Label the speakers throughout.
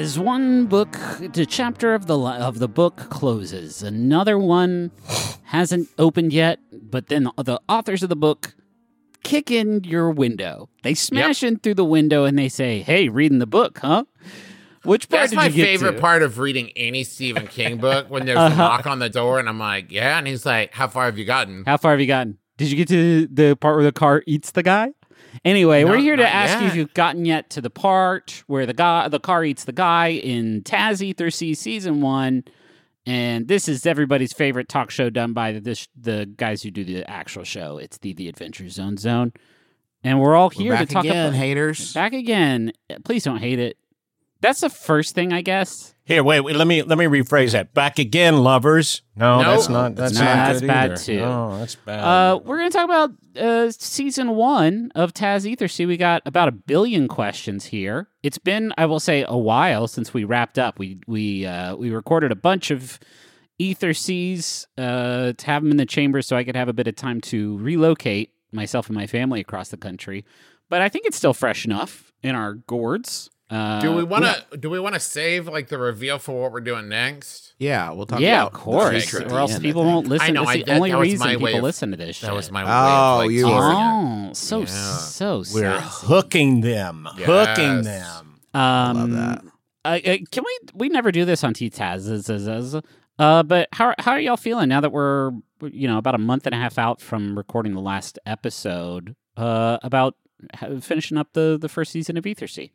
Speaker 1: As one book, the chapter of the book closes, another one hasn't opened yet, but then the authors of the book kick in your window. They smash in through the window and they say, "Hey, reading the book, huh?" Which part
Speaker 2: That's
Speaker 1: did
Speaker 2: my
Speaker 1: you get
Speaker 2: favorite
Speaker 1: to?
Speaker 2: part of reading any Stephen King book, when there's a knock on the door and I'm like, yeah, and he's like, how far have you gotten?
Speaker 1: How far have you gotten? Did you get to the part where the car eats the guy? Anyway, we're here to
Speaker 2: not
Speaker 1: ask you if
Speaker 2: yet.
Speaker 1: you've gotten yet to the part where the car eats the guy in Taz Ether Sea Season 1. And this is everybody's favorite talk show done by the guys who do the actual show. It's the Adventure Zone. And we're all here
Speaker 3: back
Speaker 1: to talk
Speaker 3: again,
Speaker 1: about
Speaker 3: haters.
Speaker 1: Back again. Please don't hate it. That's the first thing, I guess.
Speaker 4: Here, wait. Let me rephrase that. Back again, lovers. No,
Speaker 2: No.
Speaker 4: that's not. That's
Speaker 1: No,
Speaker 4: not
Speaker 1: that's
Speaker 4: good
Speaker 1: bad
Speaker 4: either.
Speaker 1: too.
Speaker 4: No, that's bad.
Speaker 1: We're going to talk about Season 1 of Taz Ether Sea. We got about 1 billion questions here. It's been, I will say, a while since we wrapped up. We recorded a bunch of Ether Seas to have them in the chamber so I could have a bit of time to relocate myself and my family across the country. But I think it's still fresh enough in our gourds.
Speaker 2: Do we want to save like the reveal for what we're doing next?
Speaker 3: Yeah, we'll talk
Speaker 1: Yeah,
Speaker 3: about
Speaker 1: of course.
Speaker 3: the future at
Speaker 1: Or
Speaker 3: the
Speaker 1: else
Speaker 3: end,
Speaker 1: people
Speaker 3: I think.
Speaker 1: won't listen.
Speaker 2: I know,
Speaker 1: That's the
Speaker 2: that
Speaker 1: only
Speaker 2: was
Speaker 1: reason
Speaker 2: my way
Speaker 1: people
Speaker 2: of-
Speaker 1: listen to this shit.
Speaker 2: That was my way
Speaker 3: Oh,
Speaker 2: of, like,
Speaker 3: you
Speaker 2: teasing
Speaker 3: were-
Speaker 2: it.
Speaker 1: Oh, so
Speaker 4: We're
Speaker 1: sassy.
Speaker 4: hooking them.
Speaker 2: Yes.
Speaker 4: Hooking them.
Speaker 3: Love that.
Speaker 1: Can we never do this on T-Taz. But how are y'all feeling now that we're about a month and a half out from recording the last episode about finishing up the first season of Ether Sea?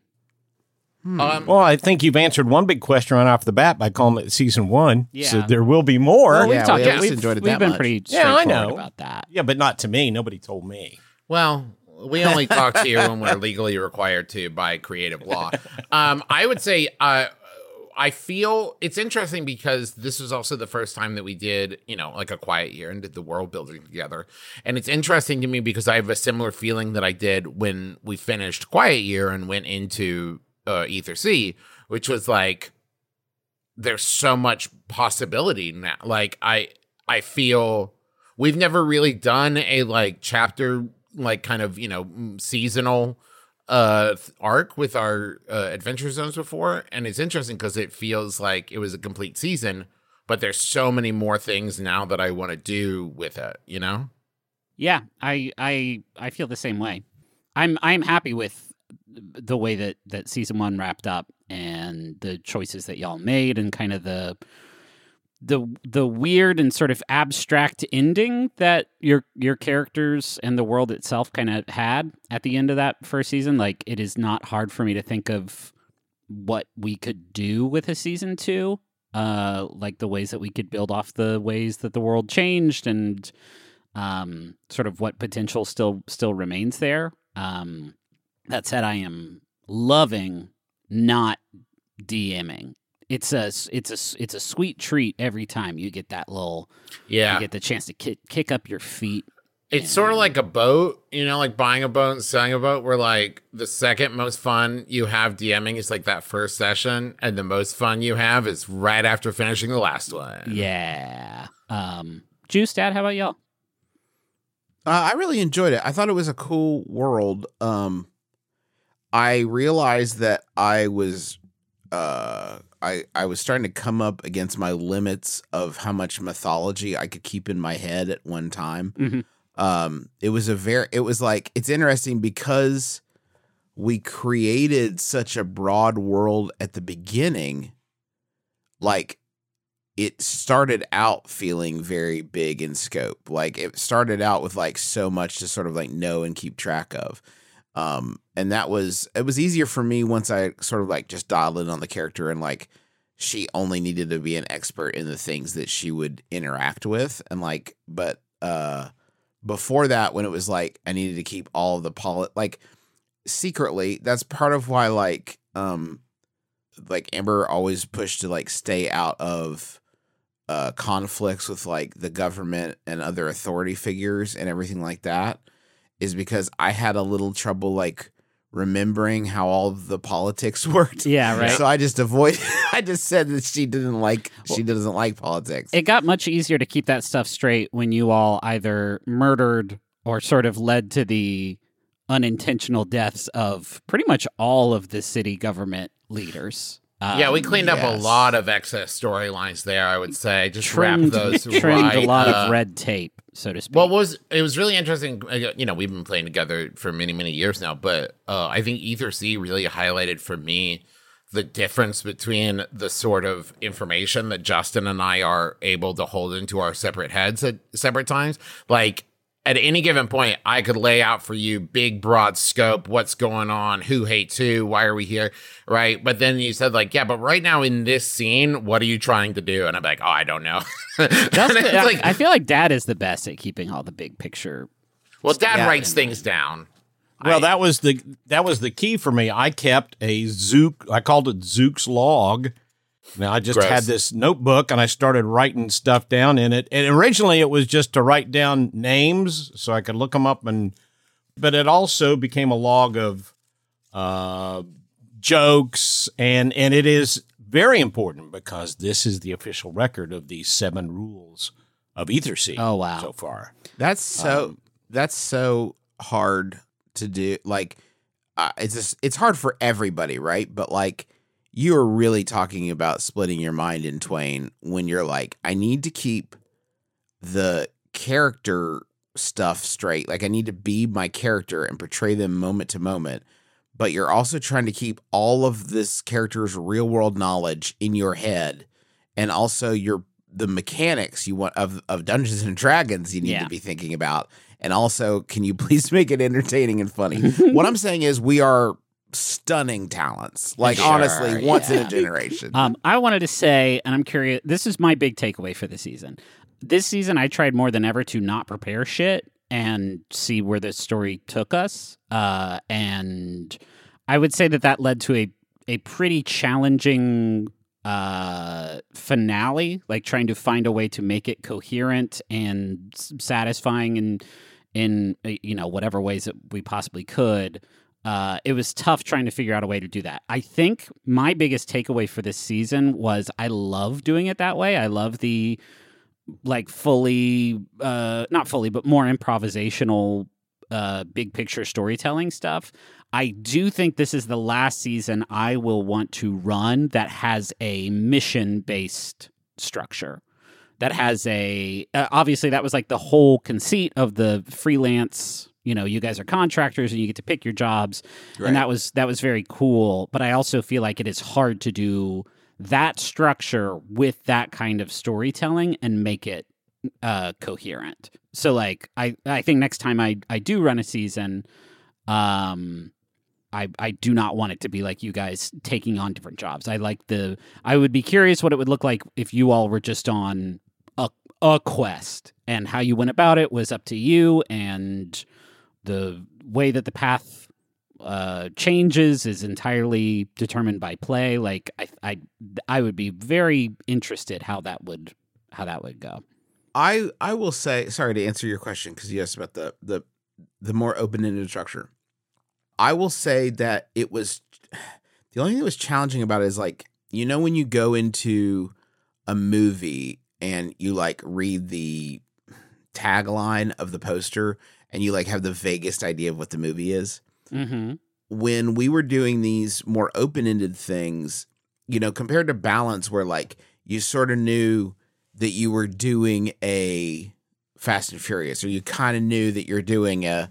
Speaker 4: Well, I think you've answered one big question right off the bat by calling it Season 1.
Speaker 1: Yeah.
Speaker 4: So there will be more.
Speaker 1: Well,
Speaker 3: Yeah, we at least
Speaker 1: we've
Speaker 3: enjoyed it
Speaker 1: we've
Speaker 3: that
Speaker 1: been
Speaker 3: much.
Speaker 1: pretty
Speaker 4: Yeah, I
Speaker 1: straightforward
Speaker 4: know.
Speaker 1: about that.
Speaker 4: Yeah, but not to me. Nobody told me.
Speaker 2: Well, we only talk to you when we're legally required to by creative law. I would say I feel it's interesting because this was also the first time that we did, like a quiet year and did the world building together. And it's interesting to me because I have a similar feeling that I did when we finished Quiet Year and went into Ether Sea, which was like, there's so much possibility now. Like I feel we've never really done a like chapter, like kind of, seasonal arc with our adventure zones before. And it's interesting because it feels like it was a complete season, but there's so many more things now that I want to do with it,
Speaker 1: Yeah, I feel the same way. I'm happy with the way that season 1 wrapped up and the choices that y'all made and kind of the weird and sort of abstract ending that your characters and the world itself kind of had at the end of that first season. Like, it is not hard for me to think of what we could do with a season 2, like the ways that we could build off the ways that the world changed and sort of what potential still remains there. That said, I am loving not DMing. It's a sweet treat every time you get that little you get the chance to kick up your feet.
Speaker 2: It's sort of like a boat, like buying a boat and selling a boat, where like the second most fun you have DMing is like that first session, and the most fun you have is right after finishing the last one.
Speaker 1: Yeah. Juice, Dad, how about y'all?
Speaker 3: I really enjoyed it. I thought it was a cool world. I realized that I was starting to come up against my limits of how much mythology I could keep in my head at one time.
Speaker 1: Mm-hmm.
Speaker 3: It's interesting because we created such a broad world at the beginning. Like, it started out feeling very big in scope. Like, it started out with like so much to sort of like know and keep track of. And it was easier for me once I sort of like just dialed in on the character and like she only needed to be an expert in the things that she would interact with. And like, but before that, when it was like I needed to keep all of the like secretly, that's part of why like Amber always pushed to like stay out of conflicts with like the government and other authority figures and everything like that, is because I had a little trouble like remembering how all of the politics worked.
Speaker 1: Yeah, right.
Speaker 3: So I just I just said that she doesn't like politics.
Speaker 1: It got much easier to keep that stuff straight when you all either murdered or sort of led to the unintentional deaths of pretty much all of the city government leaders.
Speaker 2: Yeah, we cleaned up a
Speaker 3: Yes.
Speaker 2: lot of excess storylines there, I would say. Just
Speaker 1: trimmed,
Speaker 2: wrap those
Speaker 1: trimmed
Speaker 2: right
Speaker 1: a lot
Speaker 2: up.
Speaker 1: of red tape, so to speak.
Speaker 2: Well, it was really interesting. We've been playing together for many, many years now, but I think Ether C really highlighted for me the difference between the sort of information that Justin and I are able to hold into our separate heads at separate times. Like, at any given point, I could lay out for you big, broad scope, what's going on, who hates who, why are we here, right? But then you said, like, yeah, but right now in this scene, what are you trying to do? And I'm like, oh, I don't know.
Speaker 1: I feel like Dad is the best at keeping all the big picture.
Speaker 2: Well, Dad writes things down.
Speaker 4: Well, that was the key for me. I kept a Zook. I called it Zook's log. Now I just
Speaker 2: Gross.
Speaker 4: had this notebook and I started writing stuff down in it. And originally it was just to write down names so I could look them up, but it also became a log of jokes, and it is very important because this is the official record of the 7 rules of Ether Sea.
Speaker 1: Oh, wow.
Speaker 4: So far,
Speaker 3: That's so hard to do. Like, it's hard for everybody, right? But like, you are really talking about splitting your mind in twain when you're like, I need to keep the character stuff straight. Like, I need to be my character and portray them moment to moment. But you're also trying to keep all of this character's real world knowledge in your head, and also the mechanics you want of Dungeons and Dragons you need to be thinking about. And also, can you please make it entertaining and funny? What I'm saying is, we are stunning talents. Like, honestly, once in a generation.
Speaker 1: I wanted to say, and I'm curious, this is my big takeaway for the season. This season, I tried more than ever to not prepare shit and see where the story took us. And I would say that led to a pretty challenging finale, like trying to find a way to make it coherent and satisfying in whatever ways that we possibly could. It was tough trying to figure out a way to do that. I think my biggest takeaway for this season was I love doing it that way. I love the not fully, but more improvisational, big picture storytelling stuff. I do think this is the last season I will want to run that has a mission-based structure. That has obviously that was like the whole conceit of the freelance. You guys are contractors and you get to pick your jobs. Right. And that was very cool. But I also feel like it is hard to do that structure with that kind of storytelling and make it coherent. So like, I think next time I do run a season, I do not want it to be like you guys taking on different jobs. I would be curious what it would look like if you all were just on a quest, and how you went about it was up to you, and the way that the path changes is entirely determined by play. Like I would be very interested how that would go.
Speaker 3: I will say, sorry to answer your question because you asked about the more open-ended structure. I will say that it was the only thing that was challenging about it is like, when you go into a movie and you like read the tagline of the poster and you like have the vaguest idea of what the movie is.
Speaker 1: Mm-hmm.
Speaker 3: When we were doing these more open-ended things, compared to Balance, where like you sort of knew that you were doing a Fast and Furious, or you kind of knew that you're doing an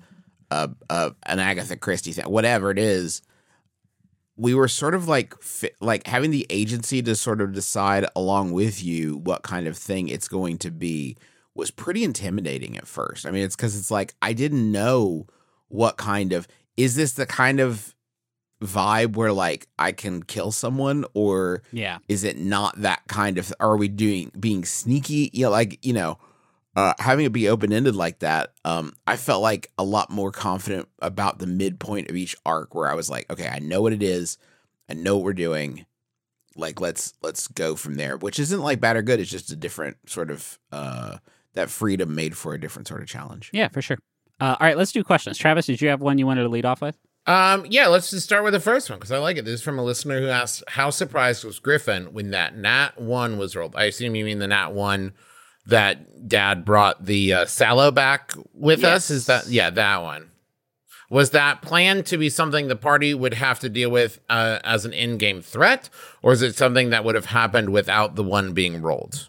Speaker 3: Agatha Christie thing, whatever it is. We were sort of like having the agency to sort of decide along with you what kind of thing it's going to be was pretty intimidating at first. I mean, it's because it's like, I didn't know what kind of, is this the kind of vibe where like I can kill someone, or is it not that kind of, are we being sneaky? Having it be open-ended like that, I felt like a lot more confident about the midpoint of each arc, where I was like, okay, I know what it is. I know what we're doing. Like, let's go from there, which isn't like bad or good. It's just a different sort of, that freedom made for a different sort of challenge.
Speaker 1: Yeah, for sure. All right, let's do questions. Travis, did you have one you wanted to lead off with?
Speaker 2: Yeah, let's just start with the first one because I like it. This is from a listener who asked, how surprised was Griffin when that Nat 1 was rolled? I assume you mean the Nat 1 that Dad brought the Sallow back with us? Is that, that one? Was that planned to be something the party would have to deal with as an in-game threat, or is it something that would have happened without the one being rolled?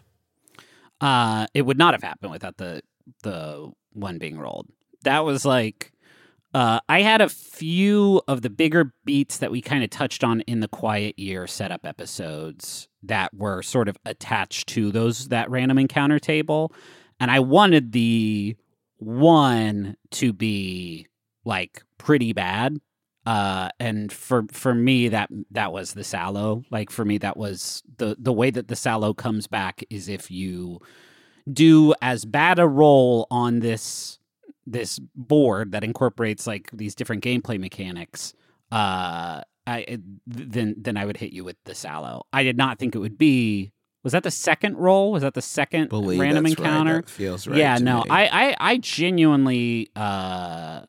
Speaker 1: It would not have happened without the one being rolled. That was like, I had a few of the bigger beats that we kind of touched on in the Quiet Year setup episodes that were sort of attached to that random encounter table, and I wanted the one to be like pretty bad. And for me, that was the Sallow. Like for me, that was the way that the Sallow comes back is if you do as bad a roll on this board that incorporates like these different gameplay mechanics, then I would hit you with the Sallow. I did not think it would be. Was that the second roll? Was that the second random encounter?
Speaker 3: Right. That feels right.
Speaker 1: Yeah,
Speaker 3: to
Speaker 1: no,
Speaker 3: me.
Speaker 1: I genuinely, I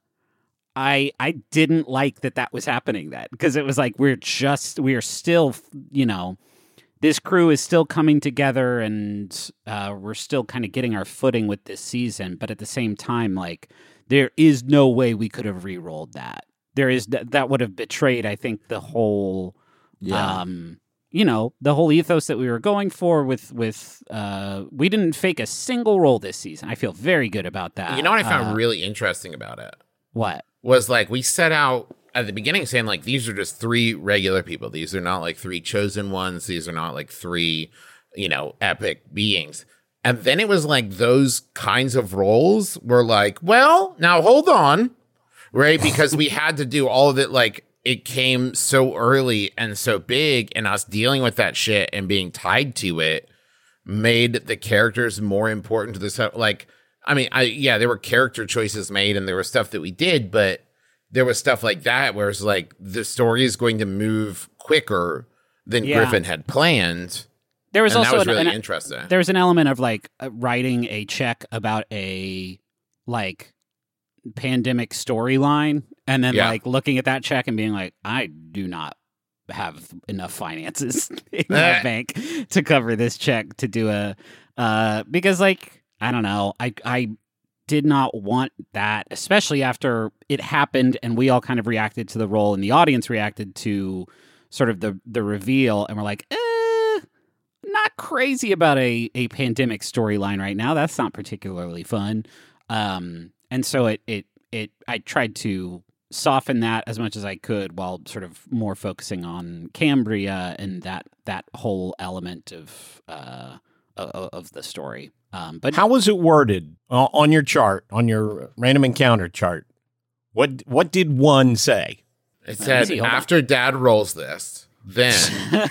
Speaker 1: didn't like that was happening then, because it was like we are still, this crew is still coming together, and we're still kind of getting our footing with this season. But at the same time, like there is no way we could have re-rolled that. That would have betrayed, I think, the whole.
Speaker 3: Yeah.
Speaker 1: The whole ethos that we were going for with we didn't fake a single roll this season. I feel very good about that.
Speaker 2: You know what I found really interesting about it?
Speaker 1: What?
Speaker 2: Was like we set out at the beginning saying like these are just 3 regular people. These are not like 3 chosen ones. These are not like 3, epic beings. And then it was like those kinds of roles were like, well, now hold on, right? Because we had to do all of it like it came so early and so big, and us dealing with that shit and being tied to it made the characters more important to this. Like, I mean, there were character choices made and there was stuff that we did, but there was stuff like that where it's like the story is going to move quicker than Griffin had planned.
Speaker 1: There was also
Speaker 2: that was really interesting.
Speaker 1: There was an element of like writing a check about a like pandemic storyline, and then like looking at that check and being like, I do not have enough finances in my bank to cover this check to do because like, I don't know, I did not want that, especially after it happened and we all kind of reacted to the role and the audience reacted to sort of the reveal, and we're like, not crazy about a pandemic storyline right now. That's not particularly fun. And so I tried to soften that as much as I could while sort of more focusing on Cambria and that whole element of the story. But
Speaker 4: how was it worded on your chart, on your random encounter chart? What did one say?
Speaker 2: It said, after Dad rolls this, then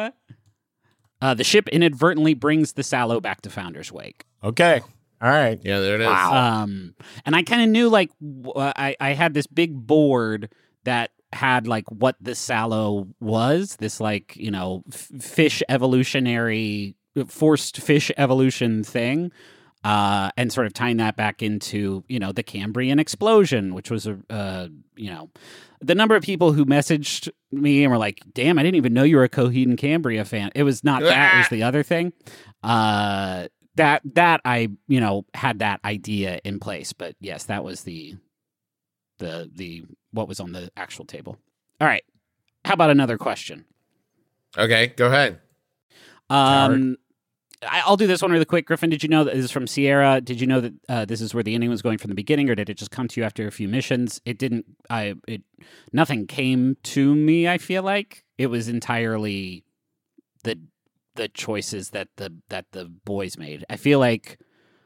Speaker 1: the ship inadvertently brings the Sallow back to Founder's Wake.
Speaker 4: Okay. All right.
Speaker 2: Yeah, there it is.
Speaker 1: Wow. And I kind of knew, like, I had this big board that had, like, what the Sallow was. This, like, fish evolutionary, forced fish evolution thing. And sort of tying that back into, the Cambrian explosion, which was, the number of people who messaged me and were like, damn, I didn't even know you were a Coheed and Cambria fan. It was not that, it was the other thing. That I, had that idea in place, but yes, that was the what was on the actual table. All right. How about another question?
Speaker 2: Okay, go ahead.
Speaker 1: I'll do this one really quick. Griffin, did you know that this is from Sierra? Did you know that this is where the ending was going from the beginning, or did it just come to you after a few missions? It didn't. Nothing came to me. I feel like it was entirely the choices that the boys made. I feel like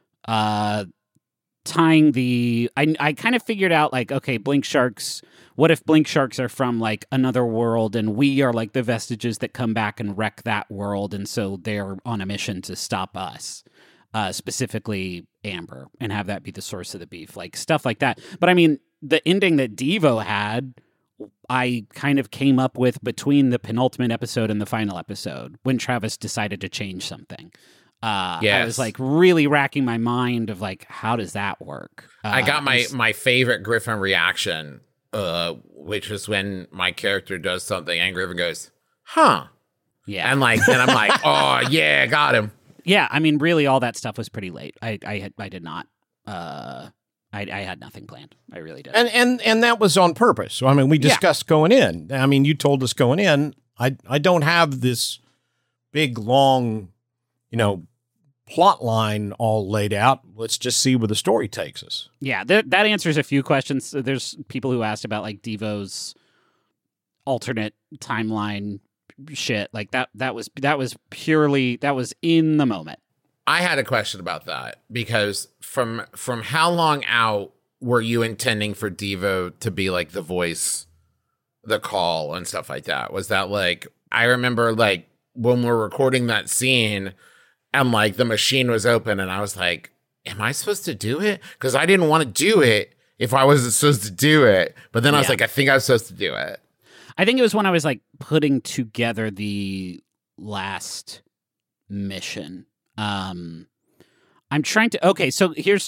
Speaker 1: tying I kind of figured out, like, okay, Blink Sharks. What if Blink Sharks are from like another world and we are like the vestiges that come back and wreck that world, and so they're on a mission to stop us, specifically Amber, and have that be the source of the beef, like stuff like that. But I mean, the ending that Devo had, I kind of came up with between the penultimate episode and the final episode when Travis decided to change something. I was like really racking my mind of like, how does that work?
Speaker 2: I got my favorite Griffin reaction, which is when my character does something and Griffin goes, huh?
Speaker 1: Yeah.
Speaker 2: And like, then I'm like, oh yeah, got him.
Speaker 1: Yeah. I mean, really all that stuff was pretty late. I I had nothing planned. I really did.
Speaker 4: And that was on purpose. So, I mean, we discussed going in. I mean, you told us going in, I don't have this big, long, plot line all laid out. Let's just see where the story takes us.
Speaker 1: Yeah, that answers a few questions. There's people who asked about like Devo's alternate timeline shit. Like that was purely, that was in the moment.
Speaker 2: I had a question about that because from how long out were you intending for Devo to be like the voice, the call and stuff like that? Was that like, I remember like when we're recording that scene and like the machine was open and I was like, am I supposed to do it? Because I didn't want to do it if I wasn't supposed to do it. But then I was like, I think I was supposed to do it.
Speaker 1: I think it was when I was like putting together the last mission. I'm trying to, okay, so here's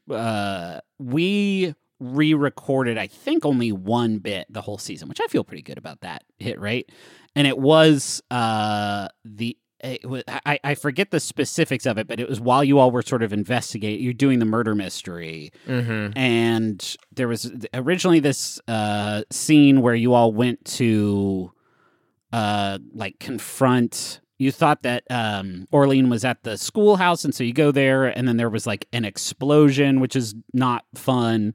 Speaker 1: we re-recorded, I think, only one bit the whole season, which I feel pretty good about that hit rate. And it was, I forget the specifics of it, but it was while you all were sort of investigating, you're doing the murder mystery. Mm-hmm. And there was originally this scene where you all went to like confront, you thought that Orlean was at the schoolhouse, and so you go there, and then there was like an explosion, which is not fun.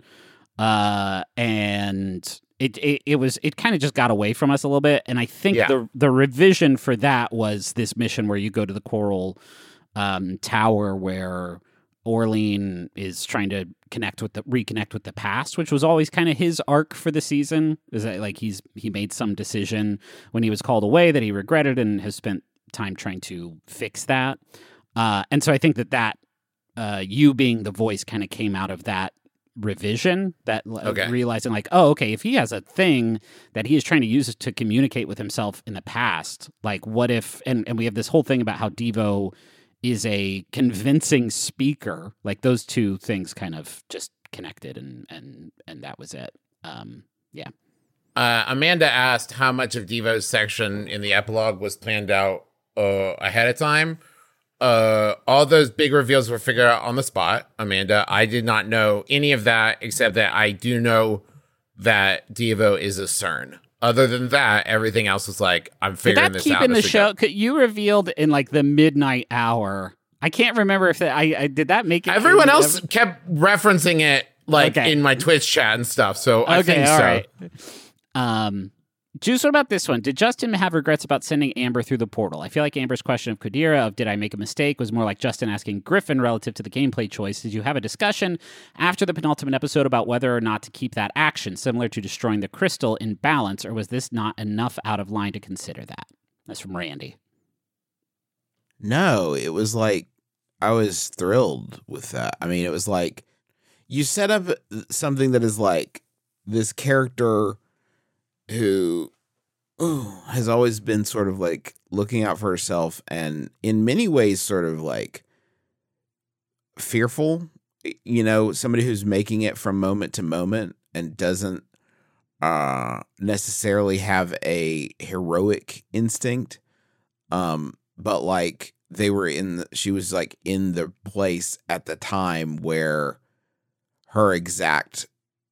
Speaker 1: And it kind of just got away from us a little bit. And I think the revision for that was this mission where you go to the Coral Tower where Orlean is trying to reconnect with the past, which was always kind of his arc for the season. Is that like he made some decision when he was called away that he regretted and has spent time trying to fix that. And so I think that you being the voice kind of came out of that revision, that realizing like, oh, okay, if he has a thing that he is trying to use to communicate with himself in the past, like what if, and we have this whole thing about how Devo is a convincing speaker, like those two things kind of just connected and that was it.
Speaker 2: Amanda asked how much of Devo's section in the epilogue was planned out ahead of time. All those big reveals were figured out on the spot, Amanda. I did not know any of that, except that I do know that Devo is a CERN. Other than that, everything else was like, I'm figuring this out.
Speaker 1: Keep in the show. You revealed in like the midnight hour. I can't remember if that. I did that make it.
Speaker 2: Everyone else kept referencing it like in my Twitch chat and stuff. So I think so.
Speaker 1: Right. Juice, what about this one? Did Justin have regrets about sending Amber through the portal? I feel like Amber's question of Qadira of did I make a mistake was more like Justin asking Griffin relative to the gameplay choice. Did you have a discussion after the penultimate episode about whether or not to keep that action, similar to destroying the crystal, in balance, or was this not enough out of line to consider that? That's from Randy.
Speaker 3: No, it was like, I was thrilled with that. I mean, it was like, you set up something that is like this character who has always been sort of like looking out for herself and in many ways sort of like fearful, somebody who's making it from moment to moment and doesn't necessarily have a heroic instinct. But like she was like in the place at the time where her exact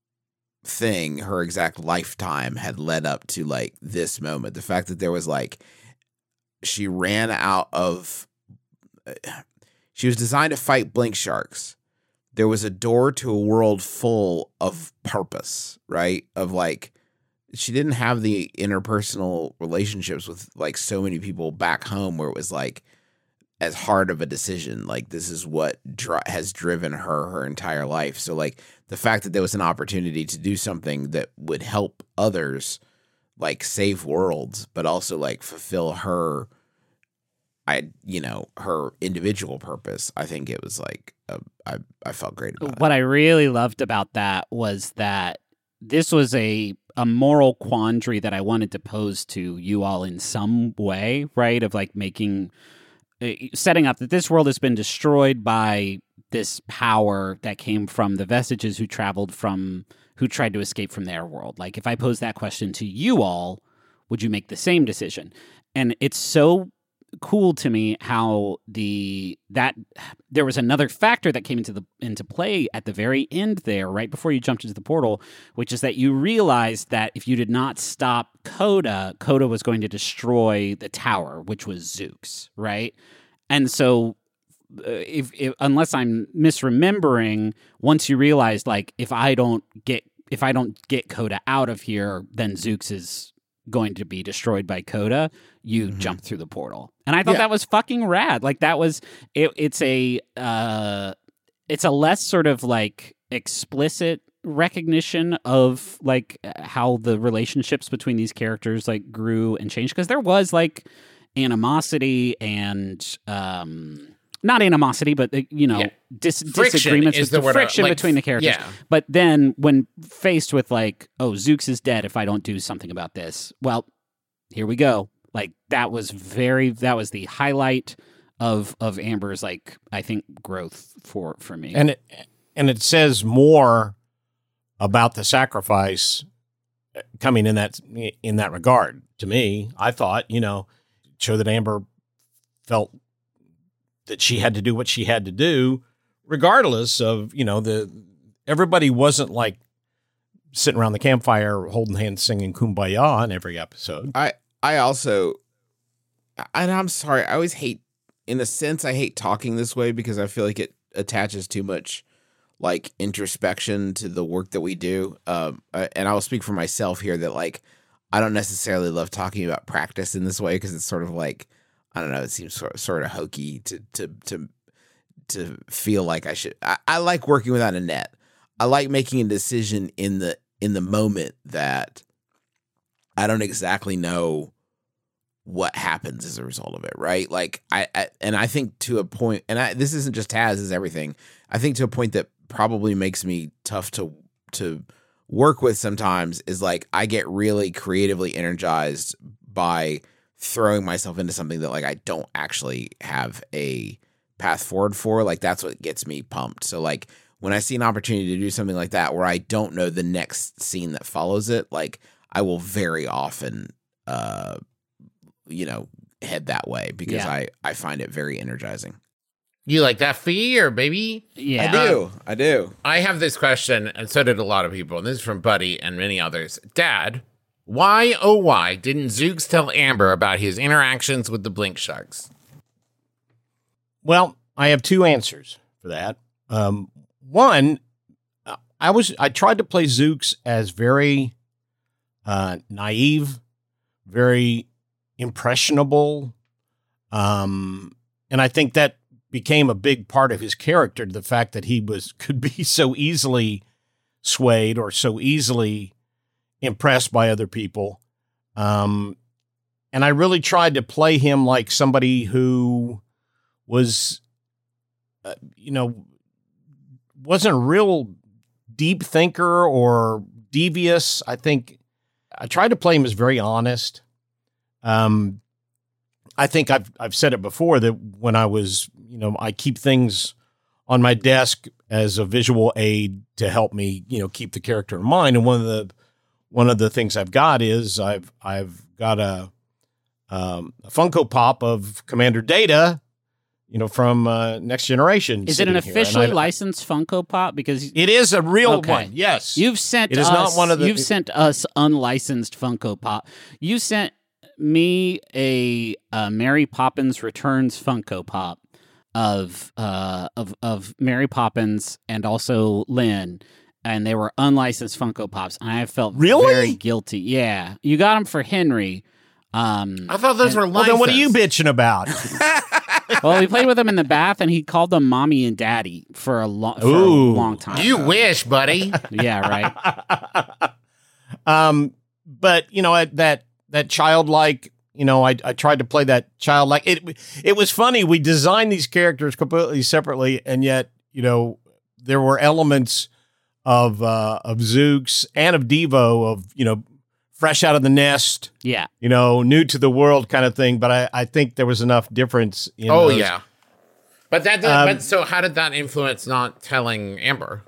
Speaker 3: lifetime had led up to like this moment. The fact that there was like, she was designed to fight blink sharks. There was a door to a world full of purpose, right? Of like, she didn't have the interpersonal relationships with like so many people back home where it was like as hard of a decision. Like this is what has driven her entire life. So like the fact that there was an opportunity to do something that would help others, like save worlds, but also like fulfill her individual purpose. I think it was like, I felt great about it.
Speaker 1: What I really loved about that was that this was a moral quandary that I wanted to pose to you all in some way, right? Of like setting up that this world has been destroyed by this power that came from the vestiges who tried to escape from their world. Like if I pose that question to you all, would you make the same decision? And it's so cool to me how that there was another factor that came into play at the very end there, right before you jumped into the portal, which is that you realized that if you did not stop Coda was going to destroy the tower, which was Zooks, right? And so if unless I'm misremembering, once you realized, like, if I don't get Coda out of here, then Zooks is going to be destroyed by Coda, you jump through the portal. And I thought that was fucking rad. Like, that was it's a less sort of like explicit recognition of like how the relationships between these characters like grew and changed, because there was like animosity and not animosity, but disagreements with the friction between the characters. Yeah. But then when faced with like, oh, Zooks is dead if I don't do something about this, well, here we go. Like, that was the highlight of Amber's, like, I think, growth for me.
Speaker 4: And it says more about the sacrifice coming in that regard to me. I thought, show that Amber felt that she had to do what she had to do, regardless of, everybody wasn't like sitting around the campfire holding hands singing Kumbaya in every episode.
Speaker 3: I also, and I'm sorry, I always hate, in a sense, I hate talking this way because I feel like it attaches too much like introspection to the work that we do. And I will speak for myself here that, like, I don't necessarily love talking about practice in this way because it's sort of like, I don't know, it seems sort of hokey to feel like I should. I like working without a net. I like making a decision in the moment that I don't exactly know what happens as a result of it, right? Like I think to a point, and this isn't just Taz, is everything. I think to a point that probably makes me tough to work with sometimes is like I get really creatively energized by throwing myself into something that like I don't actually have a path forward for. Like, that's what gets me pumped. So like when I see an opportunity to do something like that where I don't know the next scene that follows it, like I will very often head that way because I find it very energizing.
Speaker 2: You like that fear, baby?
Speaker 1: Yeah.
Speaker 3: I do.
Speaker 2: I have this question, and so did a lot of people, and this is from Buddy and many others. Dad, why, oh why, didn't Zooks tell Amber about his interactions with the Blink Shucks?
Speaker 4: Well, I have two answers for that. One, I tried to play Zooks as very naive, very impressionable, and I think that became a big part of his character, the fact that he could be so easily swayed or so easily impressed by other people. And I really tried to play him like somebody who was, wasn't a real deep thinker or devious. I think I tried to play him as very honest. I think I've said it before that when I was, I keep things on my desk as a visual aid to help me, keep the character in mind. And one of the things I've got is I've got a Funko Pop of Commander Data, from Next Generation.
Speaker 1: Is it an officially licensed Funko Pop? Because
Speaker 4: it is a real one. Yes,
Speaker 1: you've sent.
Speaker 4: It is not one of the.
Speaker 1: You've sent us unlicensed Funko Pop. You sent me a Mary Poppins Returns Funko Pop of Mary Poppins and also Lynn, and they were unlicensed Funko Pops, and I felt very guilty. Yeah, you got them for Henry.
Speaker 2: I thought those were licensed.
Speaker 4: Well, then what are you bitching about?
Speaker 1: Well, we played with him in the bath, and he called them Mommy and Daddy for a long time.
Speaker 2: You wish, buddy.
Speaker 1: Yeah, right.
Speaker 4: But that childlike, I tried to play that childlike. It was funny. We designed these characters completely separately, and yet, there were elements of Zooks and of Devo of, fresh out of the nest.
Speaker 1: Yeah.
Speaker 4: New to the world kind of thing. But I think there was enough difference in those.
Speaker 2: Yeah. But but so how did that influence not telling Amber?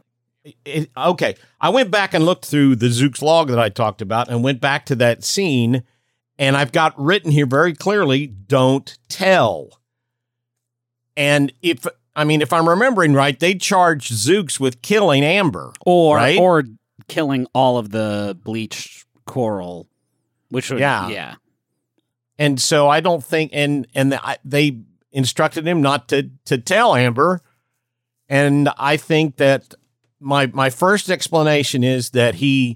Speaker 4: Okay. I went back and looked through the Zooks log that I talked about and went back to that scene. And I've got written here very clearly, don't tell. And if I'm remembering right, they charged Zooks with killing Amber. Right?
Speaker 1: Or killing all of the bleached coral, which would, yeah.
Speaker 4: And so I don't think, they instructed him not to tell Amber. And I think that my first explanation is that he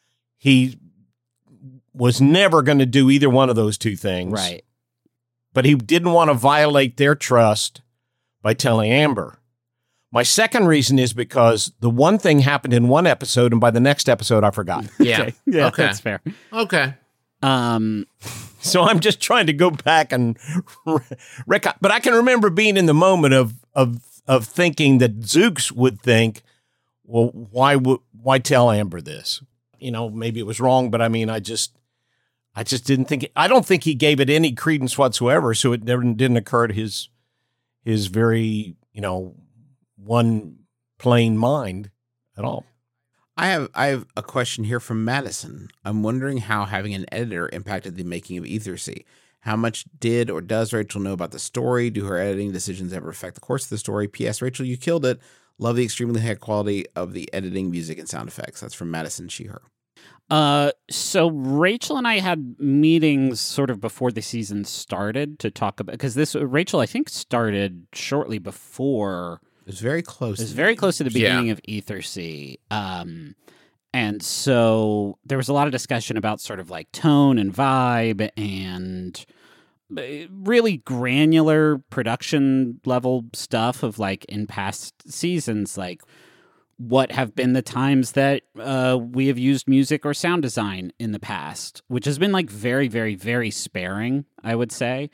Speaker 4: was never going to do either one of those two things.
Speaker 1: Right.
Speaker 4: But he didn't want to violate their trust by telling Amber. My second reason is because the one thing happened in one episode, and by the next episode, I forgot.
Speaker 2: Yeah.
Speaker 1: Okay. Yeah,
Speaker 2: okay.
Speaker 1: That's fair.
Speaker 2: Okay.
Speaker 4: So I'm just trying to go back and but I can remember being in the moment of thinking that Zooks would think, well, why tell Amber this? Maybe it was wrong, but I just didn't think I don't think he gave it any credence whatsoever. So it never didn't occur to his very, one plain mind at all.
Speaker 3: I have a question here from Madison. I'm wondering how having an editor impacted the making of Ethersea. How much did or does Rachel know about the story? Do her editing decisions ever affect the course of the story? P.S. Rachel, you killed it. Love the extremely high quality of the editing, music, and sound effects. That's from Madison, she, her.
Speaker 1: So Rachel and I had meetings sort of before the season started to talk about, because Rachel, I think, started shortly before.
Speaker 3: It was very close.
Speaker 1: It was very close to the beginning of Ethersea. And so there was a lot of discussion about sort of like tone and vibe and really granular production level stuff of like in past seasons, like what have been the times that we have used music or sound design in the past, which has been like very, very, very sparing, I would say.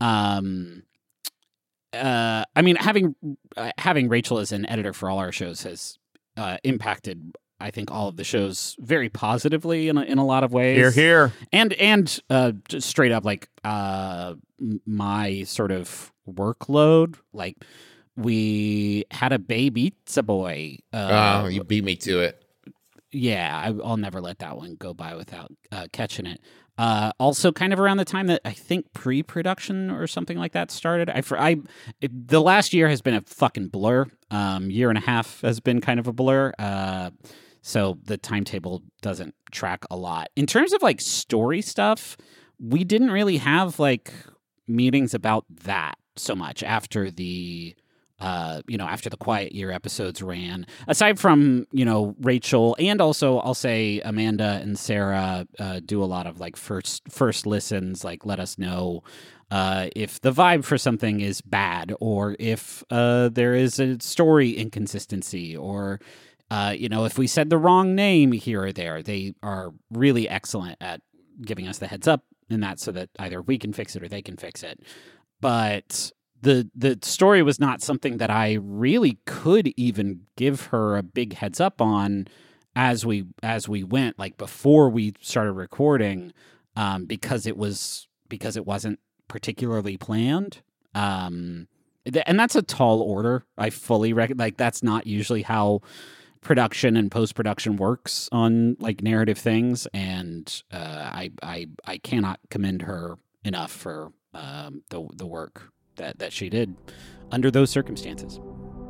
Speaker 1: Having Rachel as an editor for all our shows has impacted, I think, all of the shows very positively in a lot of ways.
Speaker 4: Hear, hear.
Speaker 1: And just straight up, like my sort of workload, like we had a baby, it's a boy.
Speaker 2: You beat me to it.
Speaker 1: Yeah, I'll never let that one go by without catching it. Also, kind of around the time that I think pre-production or something like that started. The last year has been a fucking blur. Year and a half has been kind of a blur. So the timetable doesn't track a lot. In terms of like story stuff, we didn't really have like meetings about that so much after the after the Quiet Year episodes ran, aside from, Rachel, and also I'll say Amanda and Sarah do a lot of like first listens, like let us know if the vibe for something is bad, or if there is a story inconsistency, or if we said the wrong name here or there. They are really excellent at giving us the heads up in that, so that either we can fix it or they can fix it. But the story was not something that I really could even give her a big heads up on as we went, like before we started recording, because it wasn't particularly planned. And that's a tall order. I fully like that's not usually how production and post-production works on like narrative things, and I cannot commend her enough for the work that she did under those circumstances.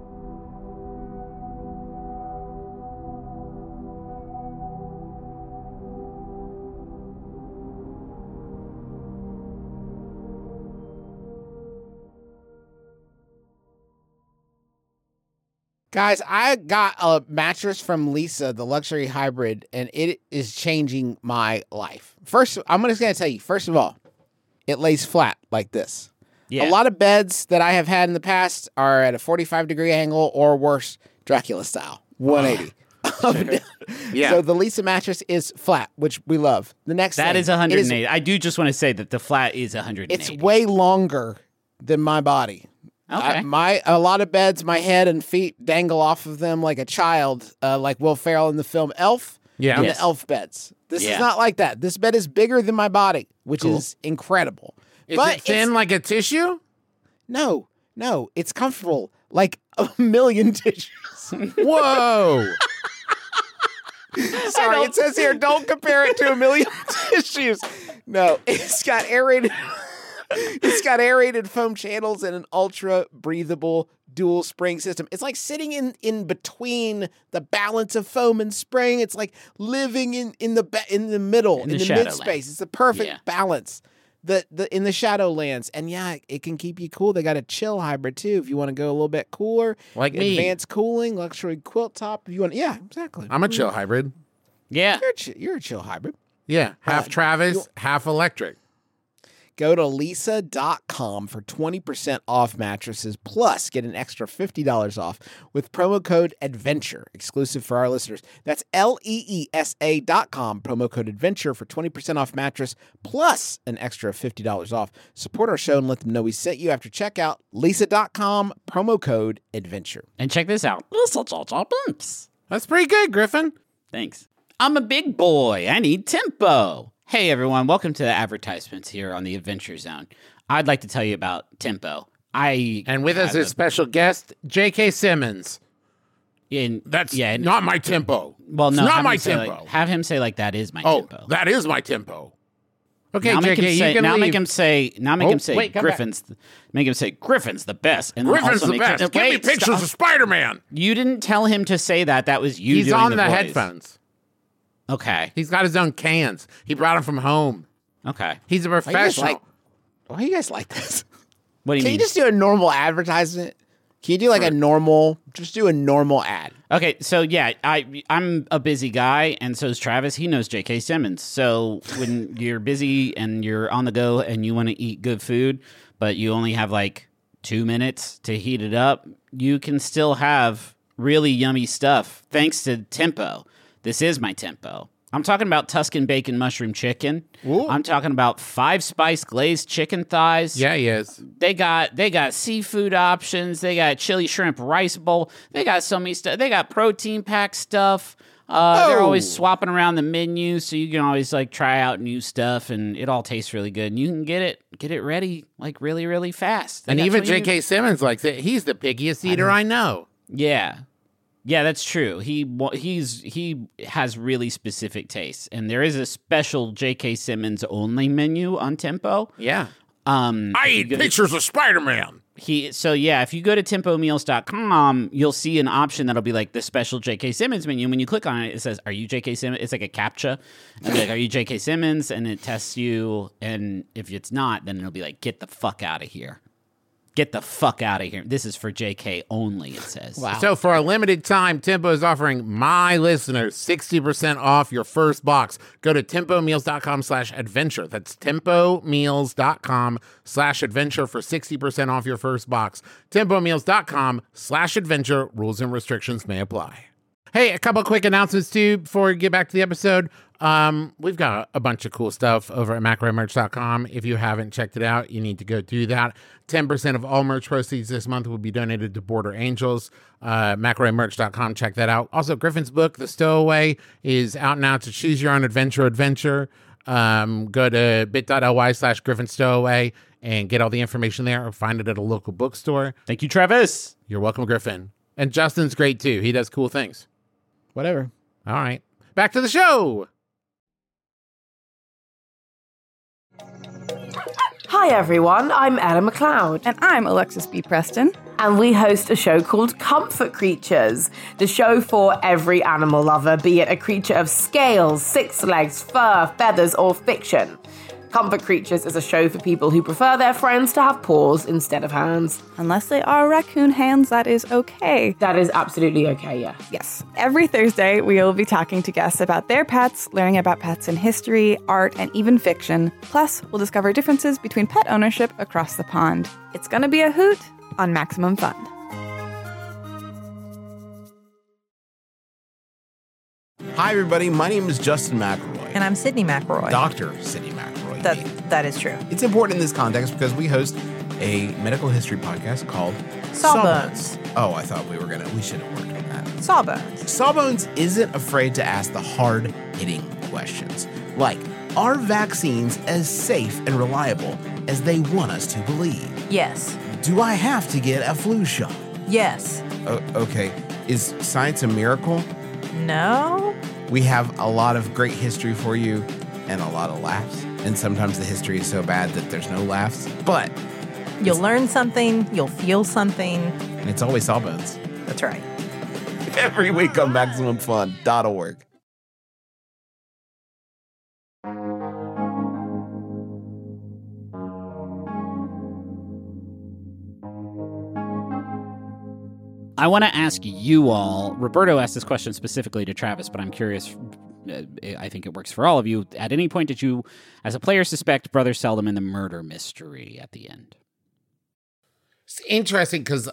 Speaker 5: Guys, I got a mattress from Leesa, the luxury hybrid, and it is changing my life. First, I'm just going to tell you, first of all, it lays flat like this.
Speaker 1: Yeah.
Speaker 5: A lot of beds that I have had in the past are at a 45-degree angle or worse, Dracula style, 180.
Speaker 3: Yeah.
Speaker 5: So the Leesa mattress is flat, which we love. The next
Speaker 1: That
Speaker 5: thing
Speaker 1: is 180. I do just want to say that the flat is 180.
Speaker 5: It's way longer than my body.
Speaker 1: Okay.
Speaker 5: A lot of beds, my head and feet dangle off of them like a child, like Will Ferrell in the film Elf.
Speaker 2: Yeah.
Speaker 5: In
Speaker 1: Yes.
Speaker 5: the Elf beds. This
Speaker 1: Yeah.
Speaker 5: is not like that. This bed is bigger than my body, which is incredible.
Speaker 2: Is it thin like a tissue?
Speaker 5: No, it's comfortable like a million tissues.
Speaker 2: Whoa.
Speaker 5: Sorry, it says here, don't compare it to a million tissues. No, it's got aerated. It's got aerated foam channels and an ultra breathable dual spring system. It's like sitting in between the balance of foam and spring. It's like living in the middle, in the mid space. It's the perfect balance. The in the Shadowlands, and it can keep you cool. They got a chill hybrid too if you want to go a little bit cooler,
Speaker 2: like me.
Speaker 5: Advanced cooling, luxury quilt top. If you want, exactly.
Speaker 2: I'm a chill hybrid.
Speaker 1: Yeah,
Speaker 5: you're a chill hybrid.
Speaker 2: Yeah, half Travis, half electric.
Speaker 5: Go to Leesa.com for 20% off mattresses, plus get an extra $50 off with promo code ADVENTURE, exclusive for our listeners. That's Leesa.com, promo code ADVENTURE for 20% off mattress, plus an extra $50 off. Support our show and let them know we sent you after checkout. Leesa.com, promo code ADVENTURE.
Speaker 1: and check this out.
Speaker 2: That's pretty good, Griffin.
Speaker 1: Thanks. I'm a big boy. I need tempo. Hey, everyone. Welcome to the advertisements here on the Adventure Zone. I'd like to tell you about Tempo.
Speaker 2: And with us is special guest, J.K. Simmons. Not my tempo.
Speaker 1: Well, no.
Speaker 2: It's not my tempo.
Speaker 1: Have him say, that is my tempo.
Speaker 2: That is my tempo. Okay,
Speaker 1: now
Speaker 2: J.K., you can leave.
Speaker 1: Make him say Griffin's the best. And
Speaker 2: Griffin's the best. Give me pictures of Spider-Man.
Speaker 1: You didn't tell him to say that. That was you
Speaker 2: He's
Speaker 1: doing
Speaker 2: on
Speaker 1: the
Speaker 2: the
Speaker 1: voice.
Speaker 2: headphones.
Speaker 1: Okay.
Speaker 2: He's got his own cans. He brought them from home.
Speaker 1: Okay.
Speaker 2: He's a professional.
Speaker 5: Why you guys like this?
Speaker 1: What do you
Speaker 5: Can
Speaker 1: mean?
Speaker 5: you just do a normal advertisement? Can you do a normal ad?
Speaker 1: Okay, so I'm a busy guy, and so is Travis. He knows J.K. Simmons. So when you're busy and you're on the go and you want to eat good food, but you only have 2 minutes to heat it up, you can still have really yummy stuff thanks to Tempo. This is my tempo. I'm talking about Tuscan bacon mushroom chicken.
Speaker 5: Ooh.
Speaker 1: I'm talking about 5-spice glazed chicken thighs.
Speaker 2: Yeah, he is.
Speaker 1: They got seafood options. They got chili shrimp rice bowl. They got so many stuff. They got protein pack stuff. They're always swapping around the menu, so you can always try out new stuff, and it all tastes really good. And you can get it ready really, really fast.
Speaker 2: And even J.K. Simmons likes it. He's the pickiest eater I know.
Speaker 1: Yeah. Yeah, that's true. He has really specific tastes, and there is a special J.K. Simmons only menu on Tempo.
Speaker 2: Yeah. I eat pictures of Spider-Man.
Speaker 1: If you go to tempomeals.com, you'll see an option that'll be the special J.K. Simmons menu. And when you click on it, it says, "Are you J.K. Simmons?" It's like a CAPTCHA. And "Are you J.K. Simmons?" And it tests you. And if it's not, then it'll be "Get the fuck out of here. Get the fuck out of here. This is for JK only," it says.
Speaker 5: Wow.
Speaker 2: So for a limited time, Tempo is offering my listeners 60% off your first box. Go to tempomeals.com/adventure. That's tempomeals.com/adventure for 60% off your first box. tempomeals.com/adventure. Rules and restrictions may apply. Hey, a couple quick announcements too before we get back to the episode. We've got a bunch of cool stuff over at macromerch.com. If you haven't checked it out, you need to go do that. 10% of all merch proceeds this month will be donated to Border Angels. Macromerch.com, check that out. Also, Griffin's book, The Stowaway, is out now to choose your own adventure. Go to bit.ly/GriffinStowaway and get all the information there, or find it at a local bookstore.
Speaker 1: Thank you, Travis.
Speaker 2: You're welcome, Griffin. And Justin's great too. He does cool things.
Speaker 5: Whatever.
Speaker 2: All right. Back to the show.
Speaker 6: Hi everyone, I'm Ella McLeod.
Speaker 7: And I'm Alexis B. Preston.
Speaker 6: And we host a show called Comfort Creatures, the show for every animal lover, be it a creature of scales, 6 legs, fur, feathers, or fiction. Comfort Creatures is a show for people who prefer their friends to have paws instead of hands.
Speaker 7: Unless they are raccoon hands, that is okay.
Speaker 6: That is absolutely okay, yeah.
Speaker 7: Yes. Every Thursday, we will be talking to guests about their pets, learning about pets in history, art, and even fiction. Plus, we'll discover differences between pet ownership across the pond. It's gonna be a hoot on Maximum Fun.
Speaker 3: Hi, everybody. My name is Justin McElroy.
Speaker 8: And I'm Sydney McElroy.
Speaker 3: Dr. Sydney McElroy.
Speaker 8: That is true.
Speaker 3: It's important in this context because we host a medical history podcast called
Speaker 8: Sawbones.
Speaker 3: Oh, I thought we should have worked on that.
Speaker 8: Sawbones.
Speaker 3: Sawbones isn't afraid to ask the hard-hitting questions, like, are vaccines as safe and reliable as they want us to believe?
Speaker 8: Yes.
Speaker 3: Do I have to get a flu shot?
Speaker 8: Yes.
Speaker 3: Okay. Is science a miracle?
Speaker 8: No.
Speaker 3: We have a lot of great history for you and a lot of laughs and sometimes the history is so bad that there's no laughs. But
Speaker 8: You'll learn something, you'll feel something.
Speaker 3: and it's always Sawbones.
Speaker 8: That's right.
Speaker 3: Every week on MaximumFun.org.
Speaker 1: I want to ask you all. Roberto asked this question specifically to Travis, but I'm curious. I think it works for all of you. At any point, did you, as a player, suspect Brother Seldom in the murder mystery at the end?
Speaker 2: It's interesting because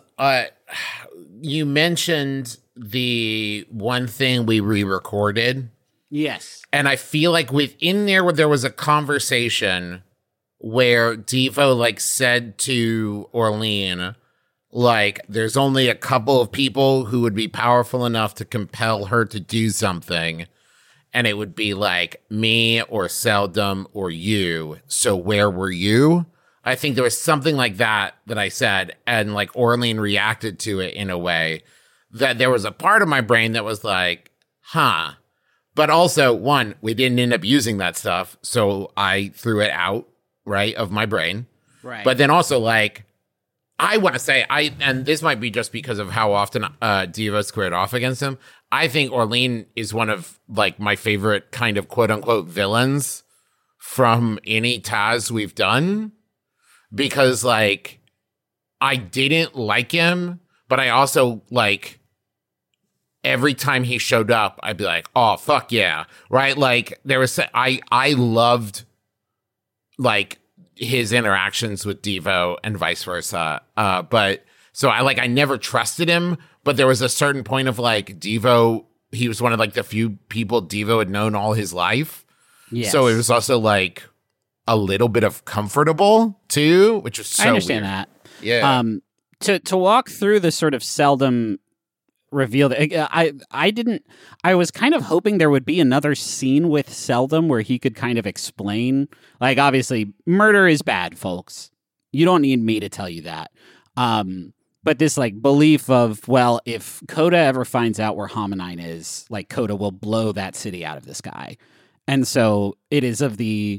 Speaker 2: you mentioned the one thing we re-recorded.
Speaker 1: Yes.
Speaker 2: And I feel like within there was a conversation where Devo like said to Orlean, like, there's only a couple of people who would be powerful enough to compel her to do something. And it would be like me or Seldom or you. So where were you? I think there was something like that I said. And like Orlean reacted to it in a way that there was a part of my brain that was like, huh. But also, one, we didn't end up using that stuff. So I threw it out, right, of my brain.
Speaker 1: Right.
Speaker 2: But then also, like, I want to say, and this might be just because of how often Devo squared off against him. I think Orlean is one of, like, my favorite kind of quote-unquote villains from any Taz we've done. Because, like, I didn't like him, but I also, like, every time he showed up, I'd be like, oh, fuck yeah, right? Like, there was, I loved, like, his interactions with Devo and vice versa. But so I never trusted him, but there was a certain point of like Devo, he was one of like the few people Devo had known all his life.
Speaker 1: Yes.
Speaker 2: So it was also like a little bit of comfortable too, which was so
Speaker 1: I understand
Speaker 2: weird.
Speaker 1: that.
Speaker 2: Yeah.
Speaker 1: To walk through the sort of Seldom reveal that I was kind of hoping there would be another scene with Seldom where he could kind of explain, like, obviously murder is bad, folks. You don't need me to tell you that. But this like belief of, well, if Coda ever finds out where Hominine is, like Coda will blow that city out of the sky. And so it is of the,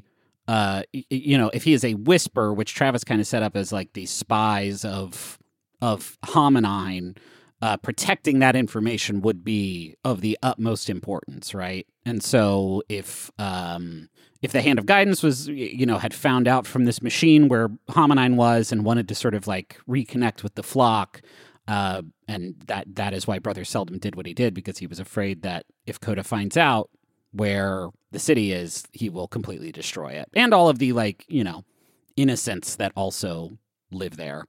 Speaker 1: if he is a whisper, which Travis kind of set up as like the spies of Hominine, protecting that information would be of the utmost importance, right? And so if the Hand of Guidance was, had found out from this machine where Hominine was and wanted to sort of like reconnect with the flock, and that is why Brother Seldom did what he did, because he was afraid that if Coda finds out where the city is, he will completely destroy it. And all of the innocents that also live there.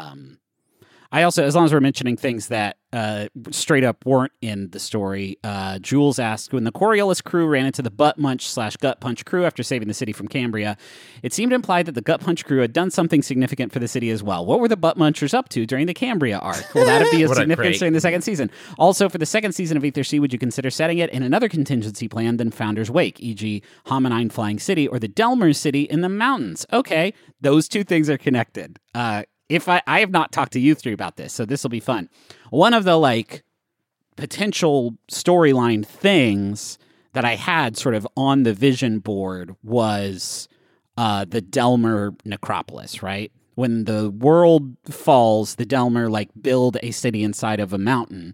Speaker 1: I also, as long as we're mentioning things that straight up weren't in the story, Jules asked, when the Coriolis crew ran into the Butt Munch/Gut Punch crew after saving the city from Cambria, it seemed implied that the Gut Punch crew had done something significant for the city as well. What were the Butt Munchers up to during the Cambria arc? Will that be of significance during the second season? Also, for the second season of Aether Sea, would you consider setting it in another contingency plan than Founder's Wake, e.g. Hominine Flying City or the Delmer City in the mountains? Okay, those two things are connected. If I have not talked to you three about this, so this will be fun. One of the like potential storyline things that I had sort of on the vision board was the Delmer necropolis, right? When the world falls, the Delmer like build a city inside of a mountain.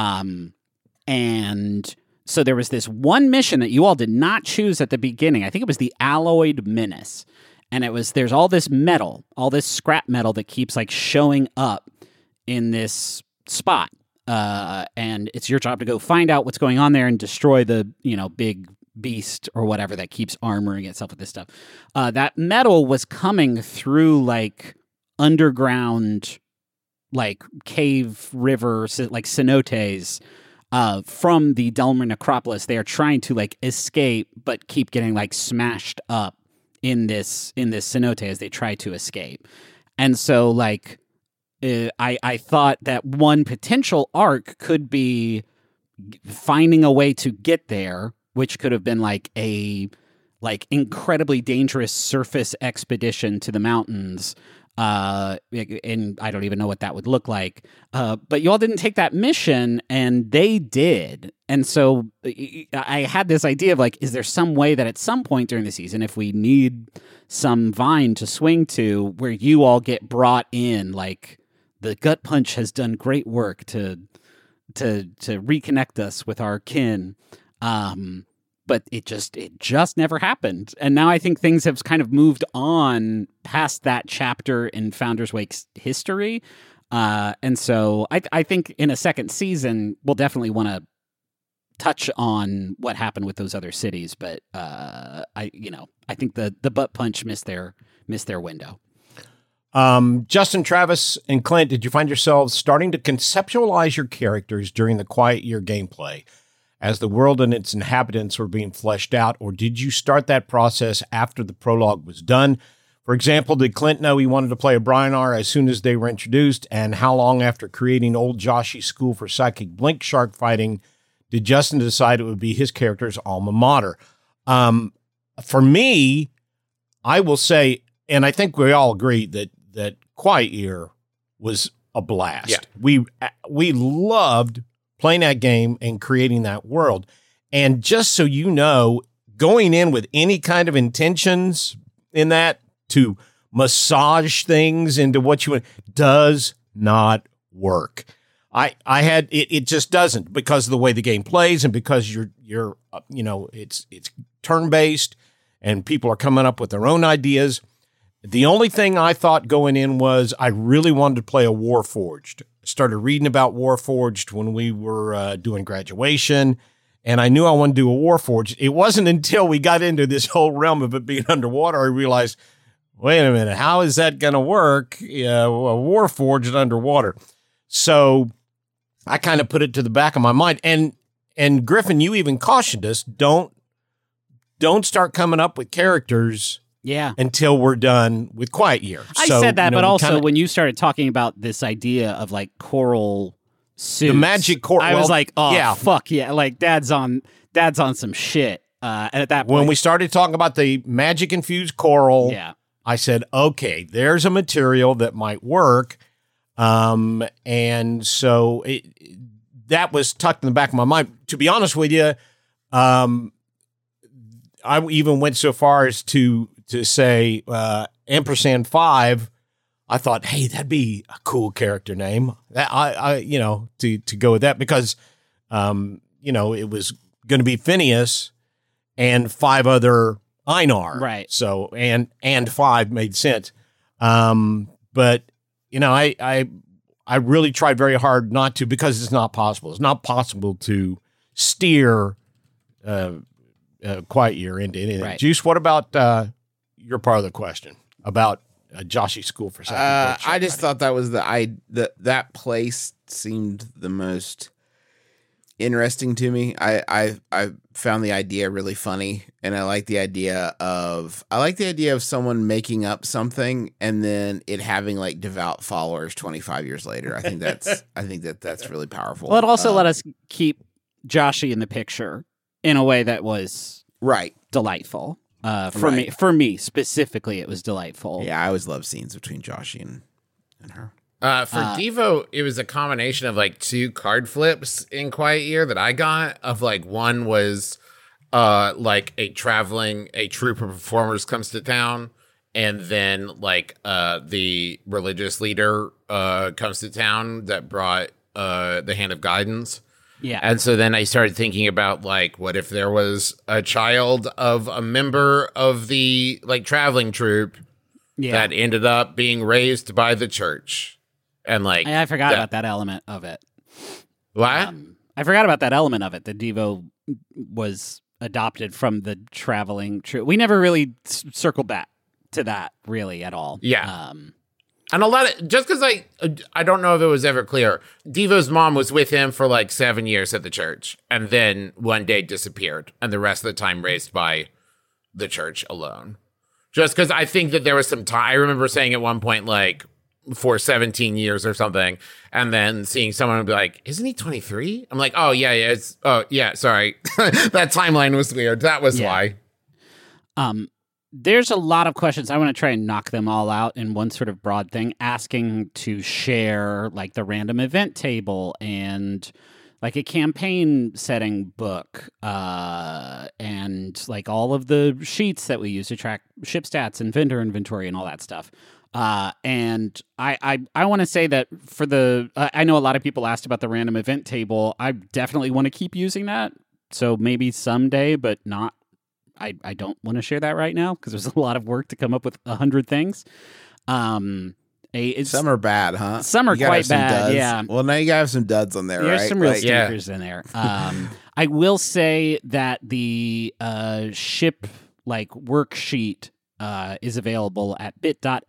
Speaker 1: And so there was this one mission that you all did not choose at the beginning. I think it was the Alloyed Menace. And there's all this metal, all this scrap metal that keeps like showing up in this spot. And it's your job to go find out what's going on there and destroy the, big beast or whatever that keeps armoring itself with this stuff. That metal was coming through like underground, like cave river, like cenotes, from the Delmer necropolis. They are trying to like escape, but keep getting like smashed up in this cenote as they try to escape. And so like I thought that one potential arc could be finding a way to get there, which could have been like a incredibly dangerous surface expedition to the mountains, and I don't even know what that would look like. But you all didn't take that mission, and they did. And so I had this idea of like, is there some way that at some point during the season, if we need some vine to swing to, where you all get brought in, like the Gut Punch has done great work to reconnect us with our kin. But it just never happened. And now I think things have kind of moved on past that chapter in Founders Wake's history. And so I think in a second season, we'll definitely want to touch on what happened with those other cities. But I think the Butt Punch missed their window.
Speaker 4: Justin, Travis, and Clint, did you find yourselves starting to conceptualize your characters during the Quiet Year gameplay as the world and its inhabitants were being fleshed out, or did you start that process after the prologue was done? For example, did Clint know he wanted to play a Brionar as soon as they were introduced, and how long after creating Old Joshy's School for Psychic Blink Shark Fighting did Justin decide it would be his character's alma mater? For me, I will say, and I think we all agree that Quiet Year was a blast. Yeah. We loved playing that game and creating that world. And just so you know, going in with any kind of intentions in that to massage things into what you want does not work. I had it just doesn't, because of the way the game plays and because you're it's turn-based and people are coming up with their own ideas. The only thing I thought going in was I really wanted to play a Warforged. Started reading about Warforged when we were doing graduation, and I knew I wanted to do a Warforged. It wasn't until we got into this whole realm of it being underwater I realized, wait a minute, how is that going to work? A Warforged underwater. So I kind of put it to the back of my mind. And Griffin, you even cautioned us, don't start coming up with characters until we're done with Quiet Year.
Speaker 1: I said that, but also when you started talking about this idea of like coral suits,
Speaker 4: the magic coral,
Speaker 1: I was like, fuck yeah, like dad's on some shit. And at that point,
Speaker 4: when we started talking about the magic infused coral, I said, okay, there's a material that might work. And so that was tucked in the back of my mind. To be honest with you, I even went so far as to say ampersand 5. I thought, hey, that'd be a cool character name. To go with that because it was going to be Phineas and 5 other Einar.
Speaker 1: Right.
Speaker 4: So and 5 made sense. But I really tried very hard not to, because it's not possible. It's not possible to steer Quiet Year into anything. Right. Juice, what about your part of the question about Joshy's School for Psychic?
Speaker 3: I just thought that was that place seemed the most interesting to me. I found the idea really funny, and I like the idea of someone making up something and then it having like devout followers 25 years later. I think that's really powerful.
Speaker 1: Well, it also let us keep Joshy in the picture in a way that was delightful. For me specifically, it was delightful.
Speaker 3: Yeah, I always love scenes between Joshy and her.
Speaker 2: For Devo, it was a combination of like 2 card flips in Quiet Year that I got. Of like, one was like a troupe of performers comes to town, and then like the religious leader comes to town that brought the Hand of Guidance.
Speaker 1: Yeah.
Speaker 2: And so then I started thinking about like, what if there was a child of a member of the like traveling troupe that ended up being raised by the church. And like,
Speaker 1: I forgot about that element of it.
Speaker 2: What?
Speaker 1: I forgot about that element of it. That Devo was adopted from the traveling troupe. We never really circled back to that really at all.
Speaker 2: Yeah. And a lot of, just because I don't know if it was ever clear, Devo's mom was with him for like 7 years at the church, and then one day disappeared, and the rest of the time raised by the church alone. Just because I think that there was some time, I remember saying at one point, like, for 17 years or something, and then seeing someone be like, isn't he 23? I'm like, oh, yeah, sorry. That timeline was weird. That was why.
Speaker 1: there's a lot of questions. I want to try and knock them all out in one sort of broad thing, asking to share like the random event table and like a campaign setting book, and like all of the sheets that we use to track ship stats and vendor inventory and all that stuff. And I want to say that for the, I know a lot of people asked about the random event table. I definitely want to keep using that. So maybe someday, but not, I don't want to share that right now because there's a lot of work to come up with 100 things.
Speaker 3: Some are bad, huh?
Speaker 1: Some are
Speaker 3: You gotta
Speaker 1: quite
Speaker 3: have some
Speaker 1: bad,
Speaker 3: duds.
Speaker 1: yeah.
Speaker 3: Well, now you gotta have some duds on there,
Speaker 1: There's
Speaker 3: right?
Speaker 1: some real
Speaker 3: Like,
Speaker 1: stinkers in there. I will say that the ship like worksheet is available at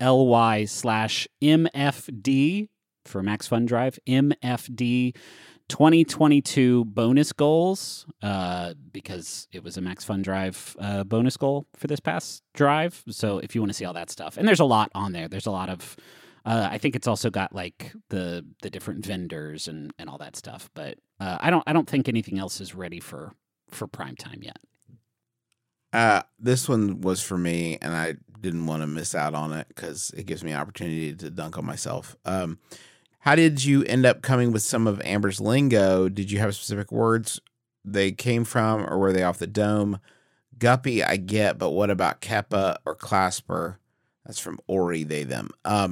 Speaker 1: bit.ly/MFD for Max Fun Drive, MFD 2022 bonus goals, because it was a Max Fun Drive bonus goal for this past drive. So if you want to see all that stuff, and there's a lot on there. There's a lot of, I think it's also got like the different vendors and all that stuff. But I don't think anything else is ready for prime time yet.
Speaker 3: This one was for me, and I didn't want to miss out on it because it gives me an opportunity to dunk on myself. How did you end up coming with some of Amber's lingo? Did you have specific words they came from, or were they off the dome? Guppy, I get, but what about Keppa or Clasper? That's from Ori, they, them.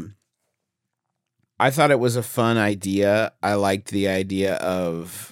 Speaker 3: I thought it was a fun idea. I liked the idea of,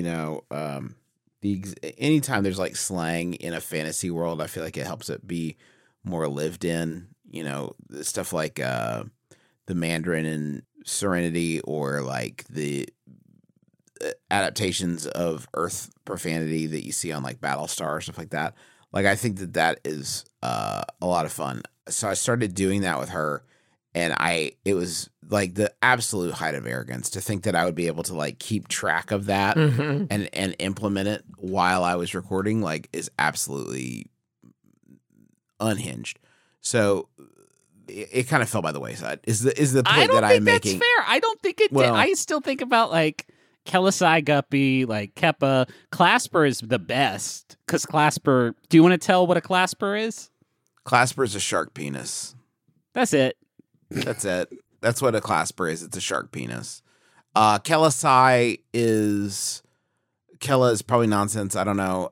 Speaker 3: anytime there's like slang in a fantasy world, I feel like it helps it be more lived in, stuff like the Mandarin and Serenity, or like the adaptations of Earth profanity that you see on like Battlestar, stuff like that. Like, I think that is a lot of fun. So I started doing that with her, and it was like the absolute height of arrogance to think that I would be able to like keep track of that and implement it while I was recording, like, is absolutely unhinged. So it kind of fell by the wayside. Is the point that I'm making?
Speaker 1: That's fair. I don't think it did. I still think about like Kelisai, Guppy, like Keppa. Clasper is the best because Clasper. Do you want to tell what a Clasper is?
Speaker 3: Clasper is a shark penis.
Speaker 1: That's it.
Speaker 3: That's it. That's what a Clasper is. It's a shark penis. Kelisai is probably nonsense. I don't know.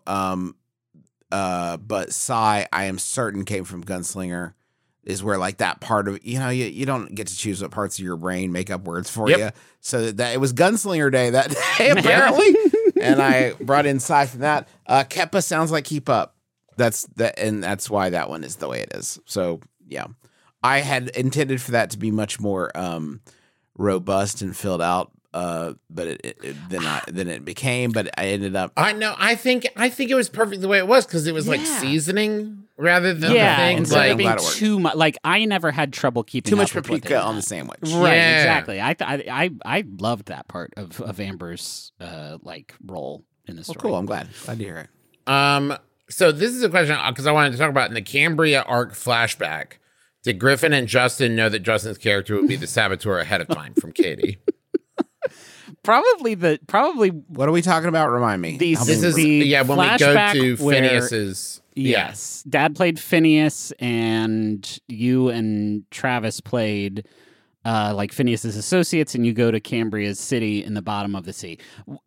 Speaker 3: But Sai, I am certain, came from Gunslinger. Is where like that part of, you don't get to choose what parts of your brain make up words for you. So that it was Gunslinger Day that day, apparently. And I brought in Sai from that. Keppa sounds like keep up. That's why that one is the way it is. So yeah, I had intended for that to be much more robust and filled out. But then it became. But I ended up.
Speaker 2: I know. I think it was perfect the way it was because it was like seasoning rather than the things
Speaker 1: instead
Speaker 2: like
Speaker 1: of being too much. Like, I never had trouble keeping
Speaker 3: too much
Speaker 1: up with what
Speaker 3: paprika
Speaker 1: they
Speaker 3: on
Speaker 1: did.
Speaker 3: the sandwich.
Speaker 1: Right,
Speaker 2: Yeah.
Speaker 1: exactly. I loved that part of Amber's like role in the story.
Speaker 3: Cool. I'm glad to hear it.
Speaker 2: So this is a question because I wanted to talk about in the Cambria arc flashback. Did Griffin and Justin know that Justin's character would be the saboteur ahead of time? From Katie.
Speaker 1: Probably.
Speaker 3: What are we talking about? Remind me.
Speaker 1: These-
Speaker 2: This is
Speaker 1: The
Speaker 2: when we go
Speaker 1: flashback
Speaker 2: to
Speaker 1: where-
Speaker 2: Phineas's.
Speaker 1: Yes, Dad played Phineas, and you and Travis played like Phineas's associates, and you go to Cambria's city in the bottom of the sea.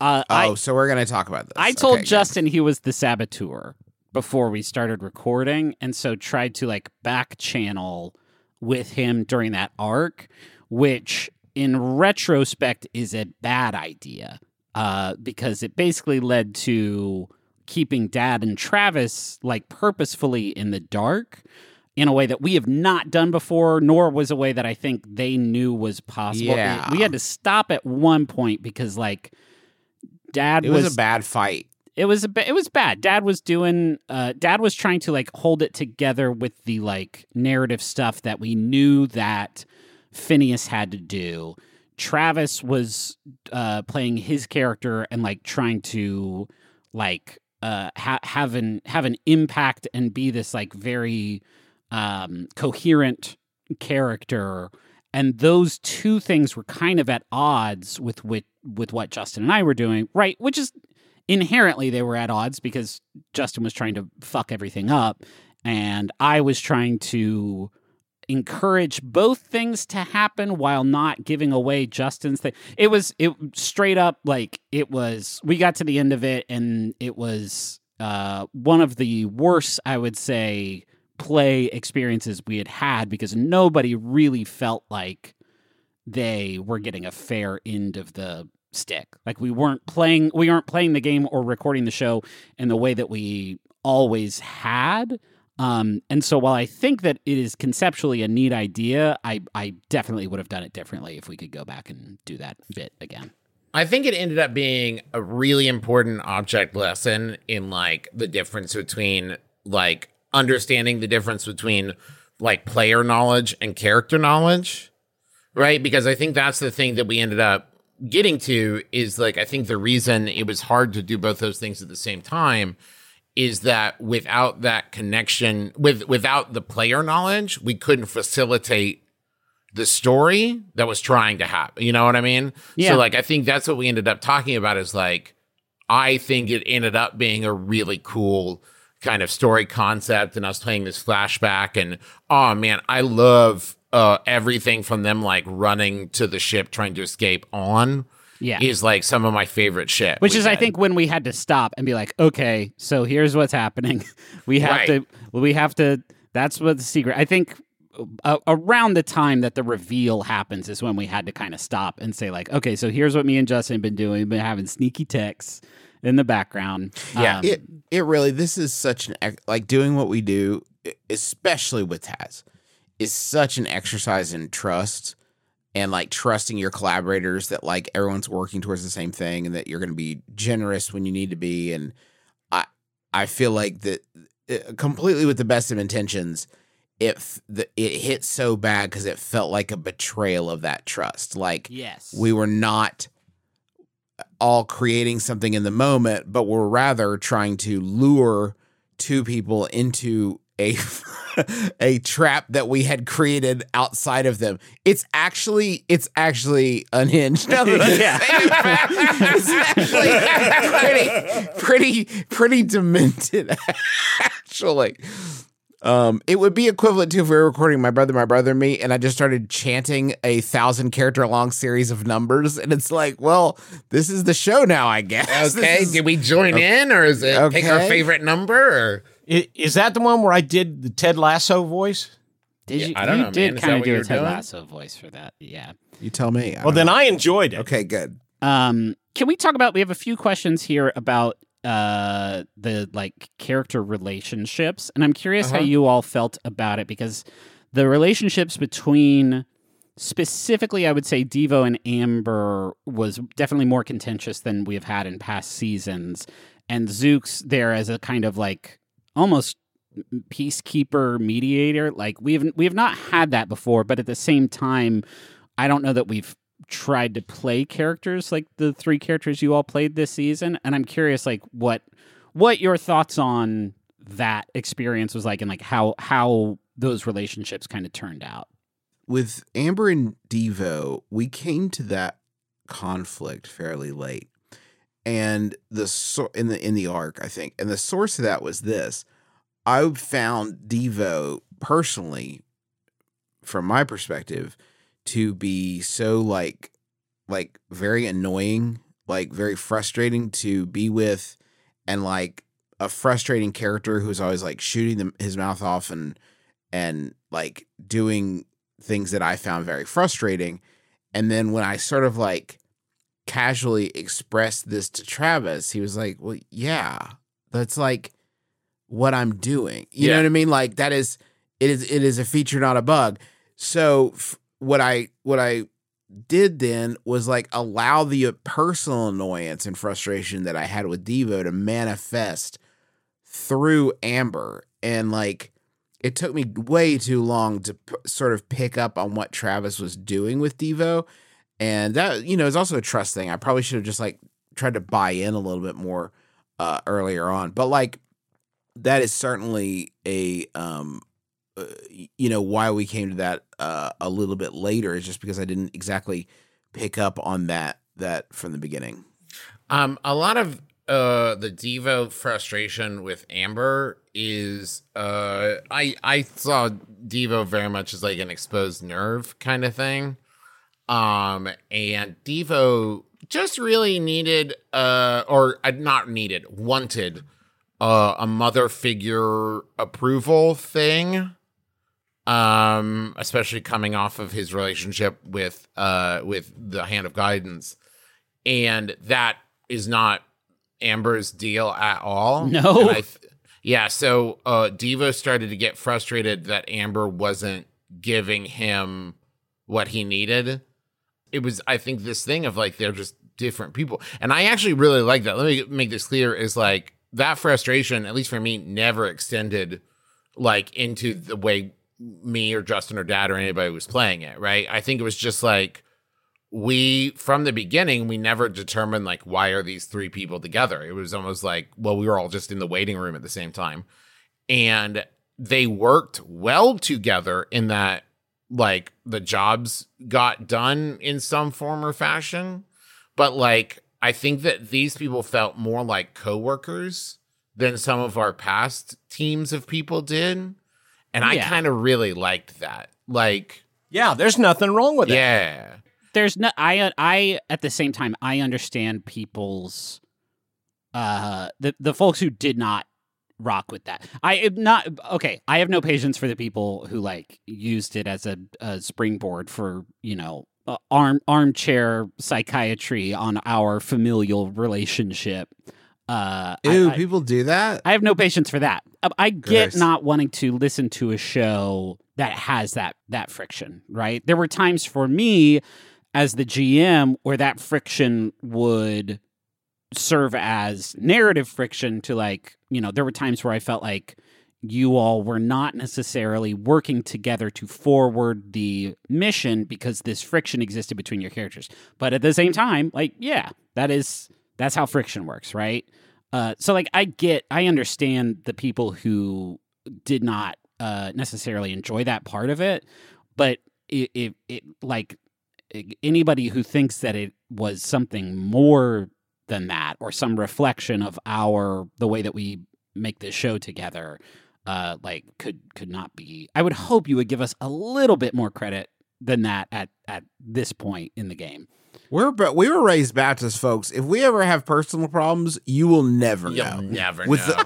Speaker 3: So we're gonna talk about this.
Speaker 1: I told
Speaker 3: Okay, good.
Speaker 1: Justin he was the saboteur before we started recording, and so tried to like back channel with him during that arc, which in retrospect is a bad idea because it basically led to keeping Dad and Travis like purposefully in the dark in a way that we have not done before, nor was a way that I think they knew was possible.
Speaker 3: Yeah.
Speaker 1: We had to stop at one point because like Dad
Speaker 3: It was a bad fight.
Speaker 1: It was bad. Dad was trying to like hold it together with the like narrative stuff that we knew that Phineas had to do. Travis was playing his character and like trying to like have an impact and be this like very coherent character. And those two things were kind of at odds with what Justin and I were doing, right? Which is inherently they were at odds because Justin was trying to fuck everything up, and I was trying to encourage both things to happen while not giving away Justin's thing. It straight up like we got to the end of it, and it was one of the worst, I would say, play experiences we had had, because nobody really felt like they were getting a fair end of the stick. Like we weren't playing the game or recording the show in the way that we always had. And so while I think that it is conceptually a neat idea, I definitely would have done it differently if we could go back and do that bit again.
Speaker 2: I think it ended up being a really important object lesson in like the difference between like understanding the difference between like player knowledge and character knowledge, right? Because I think that's the thing that we ended up getting to is like, I think the reason it was hard to do both those things at the same time is that without that connection, without the player knowledge, we couldn't facilitate the story that was trying to happen. You know what I mean?
Speaker 1: Yeah.
Speaker 2: So like, I think that's what we ended up talking about is like, I think it ended up being a really cool kind of story concept, and I was playing this flashback, and oh man, I love everything from them like running to the ship trying to escape on.
Speaker 1: Yeah.
Speaker 2: Is like some of my favorite shit.
Speaker 1: Which is, I think, when we had to stop and be like, okay, so here's what's happening. We have to, that's what the secret, I think around the time that the reveal happens is when we had to kind of stop and say like, okay, so here's what me and Justin have been doing. We've been having sneaky texts in the background.
Speaker 3: Yeah. It really, this is such like doing what we do, especially with Taz, is such an exercise in trust. And like trusting your collaborators that like everyone's working towards the same thing and that you're going to be generous when you need to be. And I feel like that completely with the best of intentions, it hit so bad because it felt like a betrayal of that trust. Like
Speaker 1: yes,
Speaker 3: we were not all creating something in the moment, but we're rather trying to lure two people into a trap that we had created outside of them. It's actually unhinged. Now that it's actually pretty demented. Actually, it would be equivalent to if we were recording My Brother, and Me, and I just started chanting a 1,000 character long series of numbers, and it's like, well, this is the show now, I guess.
Speaker 2: Okay, did we join in, or is it pick our favorite number? Or
Speaker 4: is that the one where I did the Ted Lasso voice?
Speaker 1: Did you?
Speaker 2: I don't know.
Speaker 1: You did kind of do a Ted
Speaker 2: doing?
Speaker 1: Lasso voice for that. Yeah.
Speaker 3: You tell me.
Speaker 4: I enjoyed it.
Speaker 3: Okay, good.
Speaker 1: Can we talk about? We have a few questions here about the like character relationships, and I'm curious how you all felt about it, because the relationships between specifically, I would say, Devo and Amber was definitely more contentious than we have had in past seasons, and Zook's there as a kind of like almost peacekeeper mediator. Like we have not had that before, but at the same time, I don't know that we've tried to play characters like the three characters you all played this season, and I'm curious like what your thoughts on that experience was like, and like how those relationships kind of turned out.
Speaker 3: With Amber and Devo, we came to that conflict fairly late, and in the arc, I think, and the source of that was this: I found Devo personally, from my perspective, to be so like very annoying, like very frustrating to be with, and like a frustrating character who's always like shooting his mouth off and like doing things that I found very frustrating. And then when I sort of like casually expressed this to Travis, he was like, well, yeah, that's like what I'm doing. You know what I mean? Like it is a feature, not a bug. So what I did then was like allow the personal annoyance and frustration that I had with Devo to manifest through Amber. And like, it took me way too long to sort of pick up on what Travis was doing with Devo. And that, is also a trust thing. I probably should have just like tried to buy in a little bit more earlier on. But like, that is certainly a, why we came to that a little bit later, is just because I didn't exactly pick up on that from the beginning.
Speaker 2: A lot of the Devo frustration with Amber is I saw Devo very much as like an exposed nerve kind of thing. And Devo just really needed wanted a mother figure approval thing. Especially coming off of his relationship with the Hand of Guidance. And that is not Amber's deal at all.
Speaker 1: No.
Speaker 2: So Devo started to get frustrated that Amber wasn't giving him what he needed. It was, I think, this thing of like, they're just different people. And I actually really like that. Let me make this clear, is like that frustration, at least for me, never extended like into the way me or Justin or Dad or anybody was playing it, right? I think it was just like, from the beginning, we never determined like, why are these three people together? It was almost like, well, we were all just in the waiting room at the same time. And they worked well together in that like the jobs got done in some form or fashion. But like, I think that these people felt more like coworkers than some of our past teams of people did. And I kind of really liked that. Like,
Speaker 4: yeah, there's nothing wrong with that.
Speaker 2: Yeah.
Speaker 1: There's no, I at the same time, I understand people's, the folks who did not rock with that. I have no patience for the people who like used it as a springboard for, armchair psychiatry on our familial relationship.
Speaker 3: People do that?
Speaker 1: I have no patience for that. I get
Speaker 3: Gross.
Speaker 1: not wanting to listen to a show that has that friction, right? There were times for me as the GM where that friction would serve as narrative friction to like, there were times where I felt like you all were not necessarily working together to forward the mission because this friction existed between your characters. But at the same time, like, yeah, that's how friction works, right? So like I understand the people who did not necessarily enjoy that part of it, but it like anybody who thinks that it was something more than that or some reflection of the way that we make this show together, like could not be. I would hope you would give us a little bit more credit than that at this point in the game.
Speaker 3: We were raised Baptist folks. If we ever have personal problems, you will never
Speaker 2: You'll
Speaker 3: know.
Speaker 2: never
Speaker 3: With
Speaker 2: know.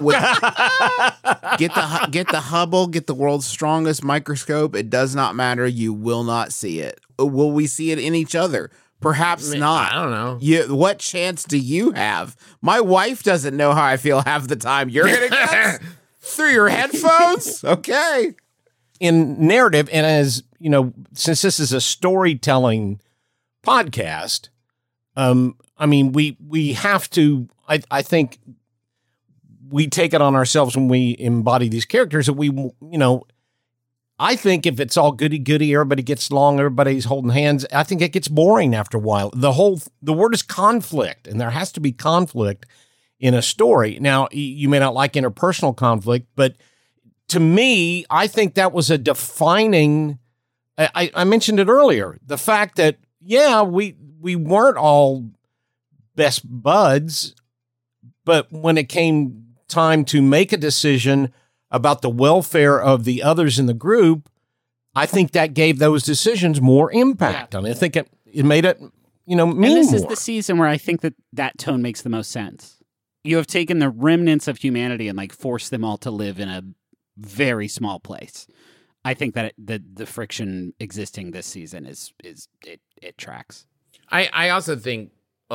Speaker 3: Get the Hubble, get the world's strongest microscope. It does not matter. You will not see it. Will we see it in each other? Perhaps not.
Speaker 2: I don't know.
Speaker 3: What chance do you have? My wife doesn't know how I feel half the time. You're gonna guess through your headphones, okay?
Speaker 4: In narrative, and as since this is a storytelling podcast, I mean, we have to. I think we take it on ourselves when we embody these characters that I think if it's all goody-goody, everybody gets along, everybody's holding hands, I think it gets boring after a while. The word is conflict, and there has to be conflict in a story. Now, you may not like interpersonal conflict, but to me, I think that was a defining, I mentioned it earlier, the fact that, we weren't all best buds, but when it came time to make a decision about the welfare of the others in the group, I think that gave those decisions more impact. Yeah. I mean, I think it made it, mean more.
Speaker 1: And this is the season where I think that tone makes the most sense. You have taken the remnants of humanity and like forced them all to live in a very small place. I think that the friction existing this season it tracks.
Speaker 2: I also think,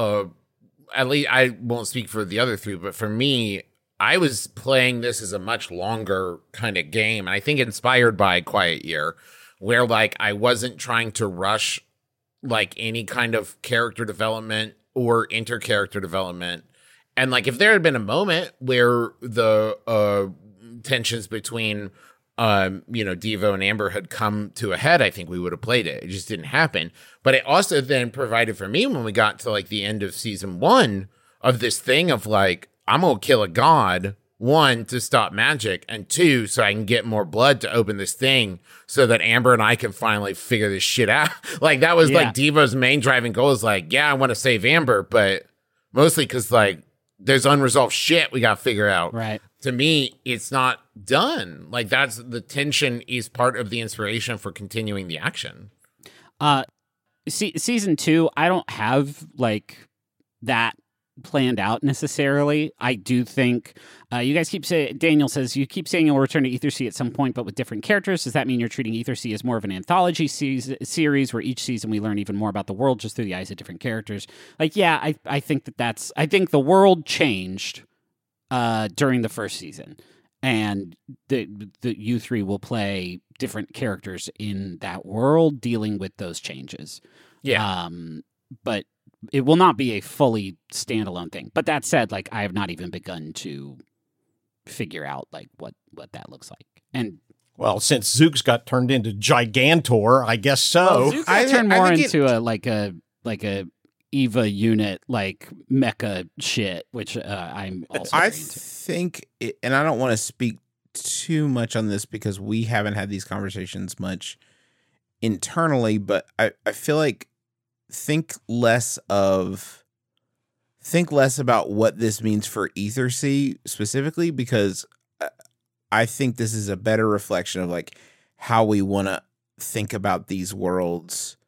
Speaker 2: at least I won't speak for the other three, but for me, I was playing this as a much longer kind of game. And I think inspired by Quiet Year, where like I wasn't trying to rush like any kind of character development or inter-character development. And like if there had been a moment where the tensions between Devo and Amber had come to a head, I think we would have played it. It just didn't happen. But it also then provided for me when we got to like the end of season 1 of this thing of like, I'm going to kill a god, 1, to stop magic, and 2, so I can get more blood to open this thing so that Amber and I can finally figure this shit out. Like that was like Devo's main driving goal is like, I want to save Amber, but mostly because like there's unresolved shit we got to figure out.
Speaker 1: Right.
Speaker 2: To me, it's not done. Like, that's the tension is part of the inspiration for continuing the action.
Speaker 1: Season 2, I don't have like that planned out necessarily. I do think you guys keep saying, Daniel says, you keep saying you'll return to Ethersea at some point, but with different characters. Does that mean you're treating Ethersea as more of an anthology series where each season we learn even more about the world just through the eyes of different characters? Like, yeah, I think I think the world changed during the first season, and the you three will play different characters in that world dealing with those changes.
Speaker 2: Yeah.
Speaker 1: But it will not be a fully standalone thing. But that said, like, I have not even begun to figure out like what that looks like. And
Speaker 4: Well, since Zooks got turned into Gigantor, I guess so.
Speaker 1: Zuko I turned more into a EVA unit, like mecha shit, which I'm also
Speaker 3: I
Speaker 1: very into.
Speaker 3: think, and I don't want to speak too much on this because we haven't had these conversations much internally, but I feel like think less about what this means for Ethersea specifically, because I think this is a better reflection of like how we want to think about these worlds,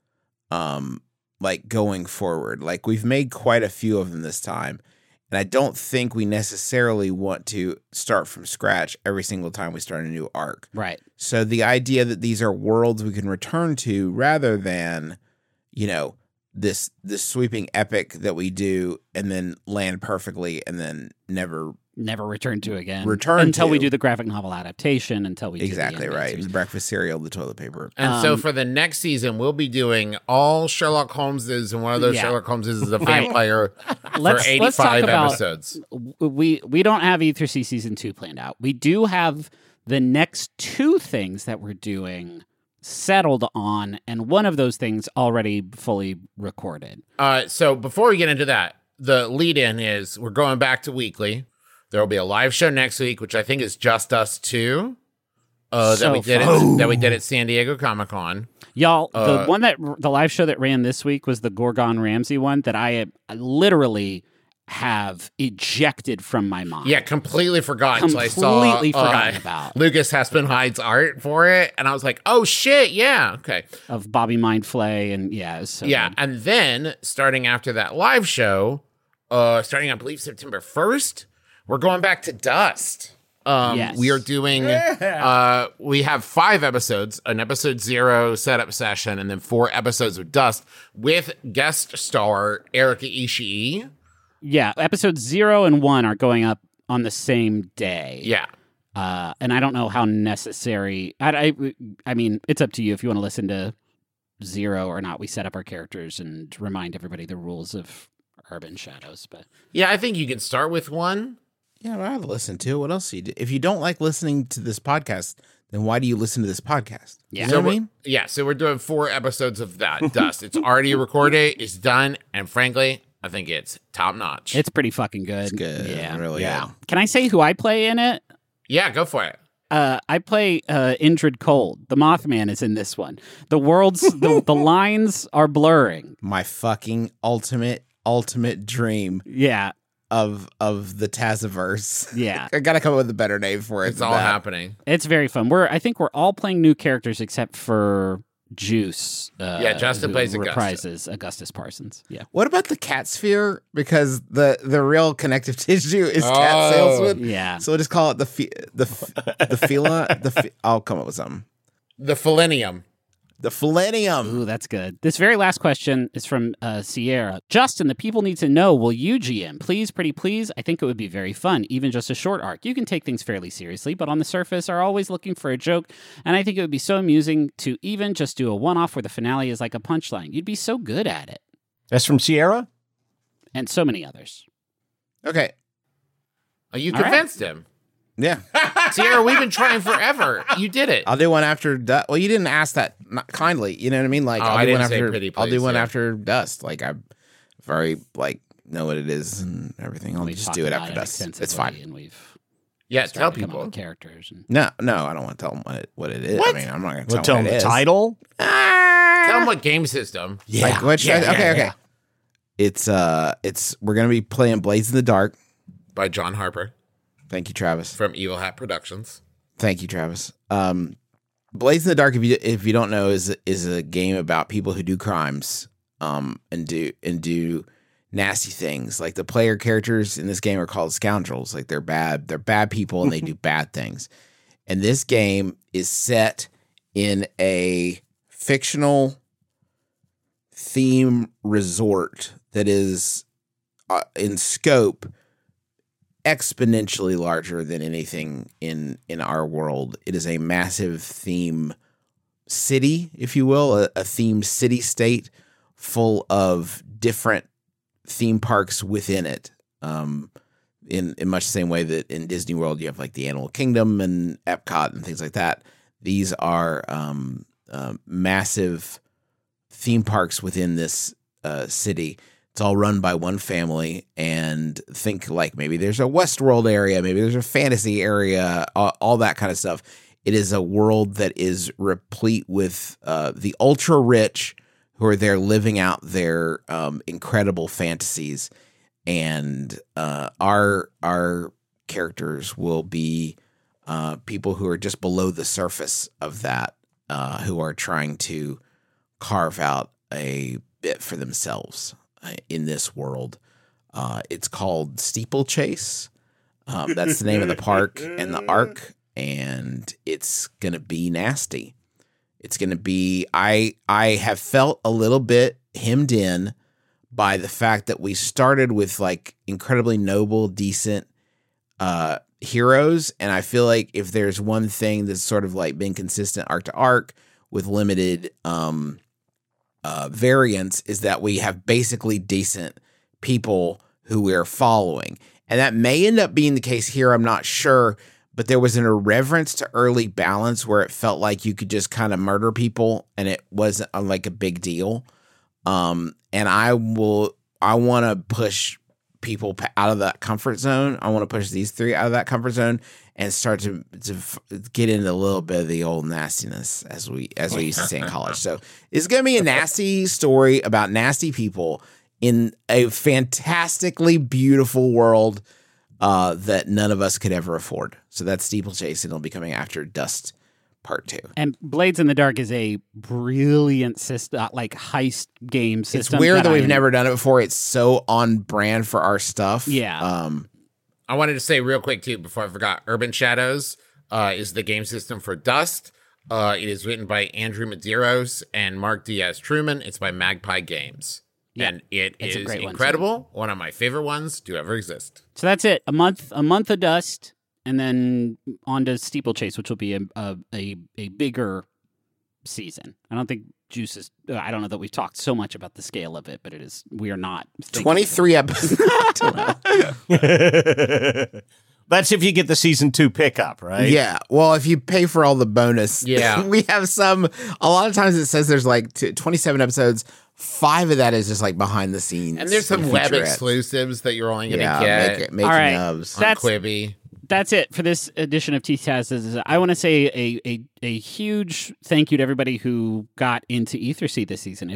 Speaker 3: like going forward. Like, we've made quite a few of them this time, and I don't think we necessarily want to start from scratch every single time we start a new arc.
Speaker 1: Right.
Speaker 3: So the idea that these are worlds we can return to rather than, you know, this sweeping epic that we do and then land perfectly and then never
Speaker 1: return to again.
Speaker 3: Until
Speaker 1: we do the graphic novel adaptation, until we
Speaker 3: exactly
Speaker 1: do the
Speaker 3: right. The breakfast cereal, the toilet paper.
Speaker 2: And so for the next season, we'll be doing all Sherlock Holmeses, and one of those Sherlock Holmeses is a vampire for 85 episodes.
Speaker 1: We don't have Ethersea season 2 planned out. We do have the next 2 things that we're doing settled on, and one of those things already fully recorded.
Speaker 2: So before we get into that, the lead-in is we're going back to weekly. There will be a live show next week, which I think is Just Us 2. That we did at San Diego Comic-Con.
Speaker 1: Y'all, the live show that ran this week was the Gorgon Ramsay one that I literally have ejected from my mind.
Speaker 2: Yeah, completely forgot until I saw
Speaker 1: forgotten about
Speaker 2: Lucas Hespin Hyde's art for it, and I was like, "Oh shit, yeah, okay."
Speaker 1: Of Bobby Mindflay, and yeah, it was so good.
Speaker 2: And then starting after that live show, starting I believe September 1st, we're going back to Dust.
Speaker 1: Yes.
Speaker 2: We are doing. We have 5 episodes, an episode 0 setup session, and then 4 episodes of Dust with guest star Erika Ishii.
Speaker 1: Yeah, episodes 0 and 1 are going up on the same day.
Speaker 2: Yeah.
Speaker 1: And I don't know how necessary. I mean, it's up to you if you want to listen to 0 or not. We set up our characters and remind everybody the rules of Urban Shadows. But
Speaker 2: yeah, I think you can start with 1.
Speaker 3: Yeah, but I have to listen to it. What else do you do? If you don't like listening to this podcast, then why do you listen to this podcast?
Speaker 1: Yeah.
Speaker 3: You know what I mean?
Speaker 2: Yeah, so we're doing 4 episodes of that Dust. It's already recorded. It's done. And frankly, I think it's top notch.
Speaker 1: it's pretty fucking good.
Speaker 3: It's good.
Speaker 1: Yeah.
Speaker 3: Really
Speaker 1: yeah.
Speaker 3: good.
Speaker 1: Can I say who I play in it?
Speaker 2: Yeah, go for it.
Speaker 1: I play Indrid Cold. The Mothman is in this one. The world's the lines are blurring.
Speaker 3: My fucking ultimate dream
Speaker 1: Yeah.
Speaker 3: of the Taziverse.
Speaker 1: Yeah.
Speaker 3: I gotta come up with a better name for it.
Speaker 2: It's
Speaker 3: than
Speaker 2: all
Speaker 3: that.
Speaker 2: happening.
Speaker 1: It's very fun. I think we're all playing new characters except for Juice.
Speaker 2: Justin
Speaker 1: who
Speaker 2: plays Augustus.
Speaker 1: reprises Augustus Parsons. Yeah.
Speaker 3: What about the cat sphere? Because the real connective tissue is cat salesman.
Speaker 1: Yeah.
Speaker 3: So we'll just call it the fila. I'll come up with something.
Speaker 2: The Philenium.
Speaker 3: The Philenium.
Speaker 1: Ooh, that's good. This very last question is from Sierra. Justin, the people need to know, will you GM? Please, pretty please. I think it would be very fun, even just a short arc. You can take things fairly seriously, but on the surface are always looking for a joke, and I think it would be so amusing to even just do a one-off where the finale is like a punchline. You'd be so good at it.
Speaker 4: That's from Sierra?
Speaker 1: And so many others.
Speaker 3: Okay.
Speaker 2: Oh, you
Speaker 1: All right.
Speaker 2: convinced him.
Speaker 3: Yeah.
Speaker 2: Sierra, we've been trying forever. You did it.
Speaker 3: I'll do one after Dust. Well, you didn't ask that kindly. You know what I mean? Like,
Speaker 2: Oh,
Speaker 3: I'll
Speaker 2: I
Speaker 3: do one
Speaker 2: didn't say
Speaker 3: after.
Speaker 2: pretty
Speaker 3: I'll do
Speaker 2: please,
Speaker 3: one
Speaker 2: yeah.
Speaker 3: after Dust. Like, I very know what it is and everything. I'll
Speaker 1: We've
Speaker 3: just
Speaker 1: talked
Speaker 3: do it
Speaker 1: about
Speaker 3: after Dust. It's
Speaker 1: extensively,
Speaker 3: fine.
Speaker 1: And we've
Speaker 2: Yeah, tell
Speaker 1: started to come up
Speaker 2: people.
Speaker 1: with characters. And
Speaker 3: No, I don't want to tell them what it is.
Speaker 2: What?
Speaker 3: I mean, I'm not going to
Speaker 4: We'll
Speaker 3: tell
Speaker 4: tell
Speaker 3: them
Speaker 4: them
Speaker 3: what it
Speaker 4: the
Speaker 3: is.
Speaker 4: title.
Speaker 2: Tell them what game system.
Speaker 3: Like, what should I- okay. It's we're gonna be playing Blades in the Dark.
Speaker 2: by John Harper
Speaker 3: Thank you, Travis.
Speaker 2: from Evil Hat Productions.
Speaker 3: Thank you, Travis. Blades in the Dark, if you don't know, is a game about people who do crimes and do nasty things. Like the player characters in this game are called scoundrels. Like they're bad people and they do bad things. And this game is set in a fictional theme resort that is in scope exponentially larger than anything in our world. It is a massive theme city, if you will, a theme city state full of different theme parks within it. In much the same way that in Disney World you have like the Animal Kingdom and Epcot and things like that. These are massive theme parks within this city. It's all run by one family, and think like maybe there's a Westworld area, maybe there's a fantasy area, all that kind of stuff. It is a world that is replete with the ultra rich who are there living out their incredible fantasies, and our characters will be people who are just below the surface of that, who are trying to carve out a bit for themselves in this world. It's called Steeplechase. That's the name of the park and the arc, and it's going to be nasty. It's going to be, I have felt a little bit hemmed in by the fact that we started with like incredibly noble, decent heroes. And I feel like if there's one thing that's sort of like been consistent arc to arc with limited variance, is that we have basically decent people who we're following. And that may end up being the case here. I'm not sure. But there was an irreverence to early balance where it felt like you could just kind of murder people and it wasn't like a big deal. And I want to push people out of that comfort zone. I want to push these three out of that comfort zone and start to get into a little bit of the old nastiness as we used to say in college. So it's going to be a nasty story about nasty people in a fantastically beautiful world that none of us could ever afford. So that's Steeplechase, and it'll be coming after Dust Part 2.
Speaker 1: And Blades in the Dark is a brilliant system, like heist game system.
Speaker 3: It's weird that we've never done it before. It's so on brand for our stuff.
Speaker 1: Yeah.
Speaker 2: I wanted to say real quick, too, before I forgot, Urban Shadows is the game system for Dust. It is written by Andrew Medeiros and Mark Diaz Truman. It's by Magpie Games. Yeah, and it is incredible. One of my favorite ones to ever exist.
Speaker 1: So that's it. A month of Dust, and then on to Steeplechase, which will be a bigger season. I don't think Juice is. I don't know that we've talked so much about the scale of it, but it is. We are not
Speaker 3: 23 episodes.
Speaker 4: That's if you get the season 2 pickup, right?
Speaker 3: Yeah. Well, if you pay for all the bonus,
Speaker 2: yeah,
Speaker 3: we have some. A lot of times it says there's like 27 episodes. 5 of that is just like behind the scenes,
Speaker 2: and there's some web exclusives that you're only going to get.
Speaker 3: Making
Speaker 1: all right,
Speaker 3: ofs
Speaker 2: on Quibi.
Speaker 1: That's it for this edition of TTAS. I want to say a huge thank you to everybody who got into Ethersea this season.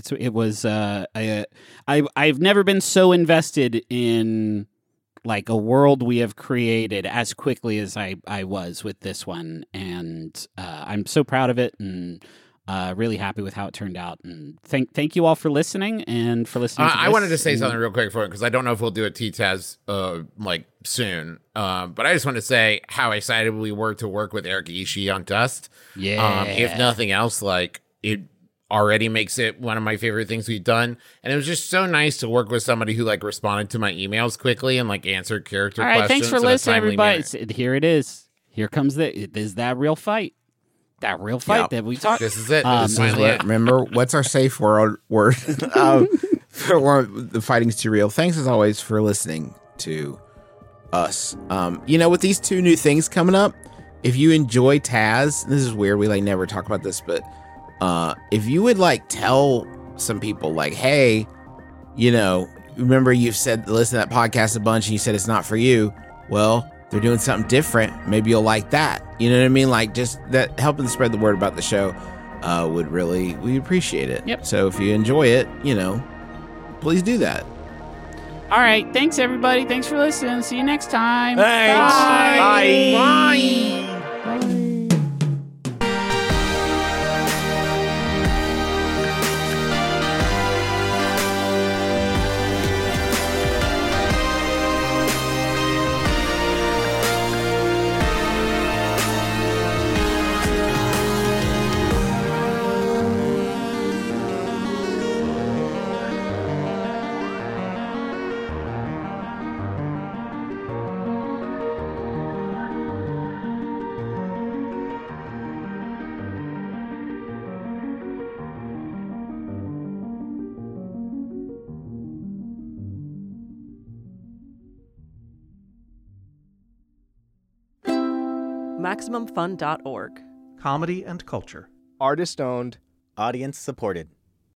Speaker 1: I've never been so invested in like a world we have created as quickly as I was with this one, and I'm so proud of it and really happy with how it turned out. And thank you all for listening and for listening.
Speaker 2: I wanted to say something real quick for it because I don't know if we'll do a TTAS like soon, but I just want to say how excited we were to work with Eric Ishii on Dust.
Speaker 1: Yeah,
Speaker 2: if nothing else, like it already makes it one of my favorite things we've done, and it was just so nice to work with somebody who like responded to my emails quickly and like answered character questions.
Speaker 1: All right, thanks for listening, everybody. Here it is. Here comes that real fight. That real fight that we talked.
Speaker 2: This is it.
Speaker 3: Remember, what's our safe word? For the fighting's too real. Thanks as always for listening to us. With these 2 new things coming up, if you enjoy Taz, this is weird. We like never talk about this, but if you would like tell some people like, hey, remember you've said listen to that podcast a bunch and you said it's not for you. Well, they're doing something different. Maybe you'll like that. You know what I mean? Like just that helping spread the word about the show we appreciate it.
Speaker 1: Yep.
Speaker 3: So if you enjoy it, please do that.
Speaker 1: All right. Thanks, everybody. Thanks for listening. See you next time.
Speaker 4: Thanks.
Speaker 1: Bye.
Speaker 9: MaximumFun.org.
Speaker 10: Comedy and culture.
Speaker 5: Artist owned.
Speaker 11: Audience supported.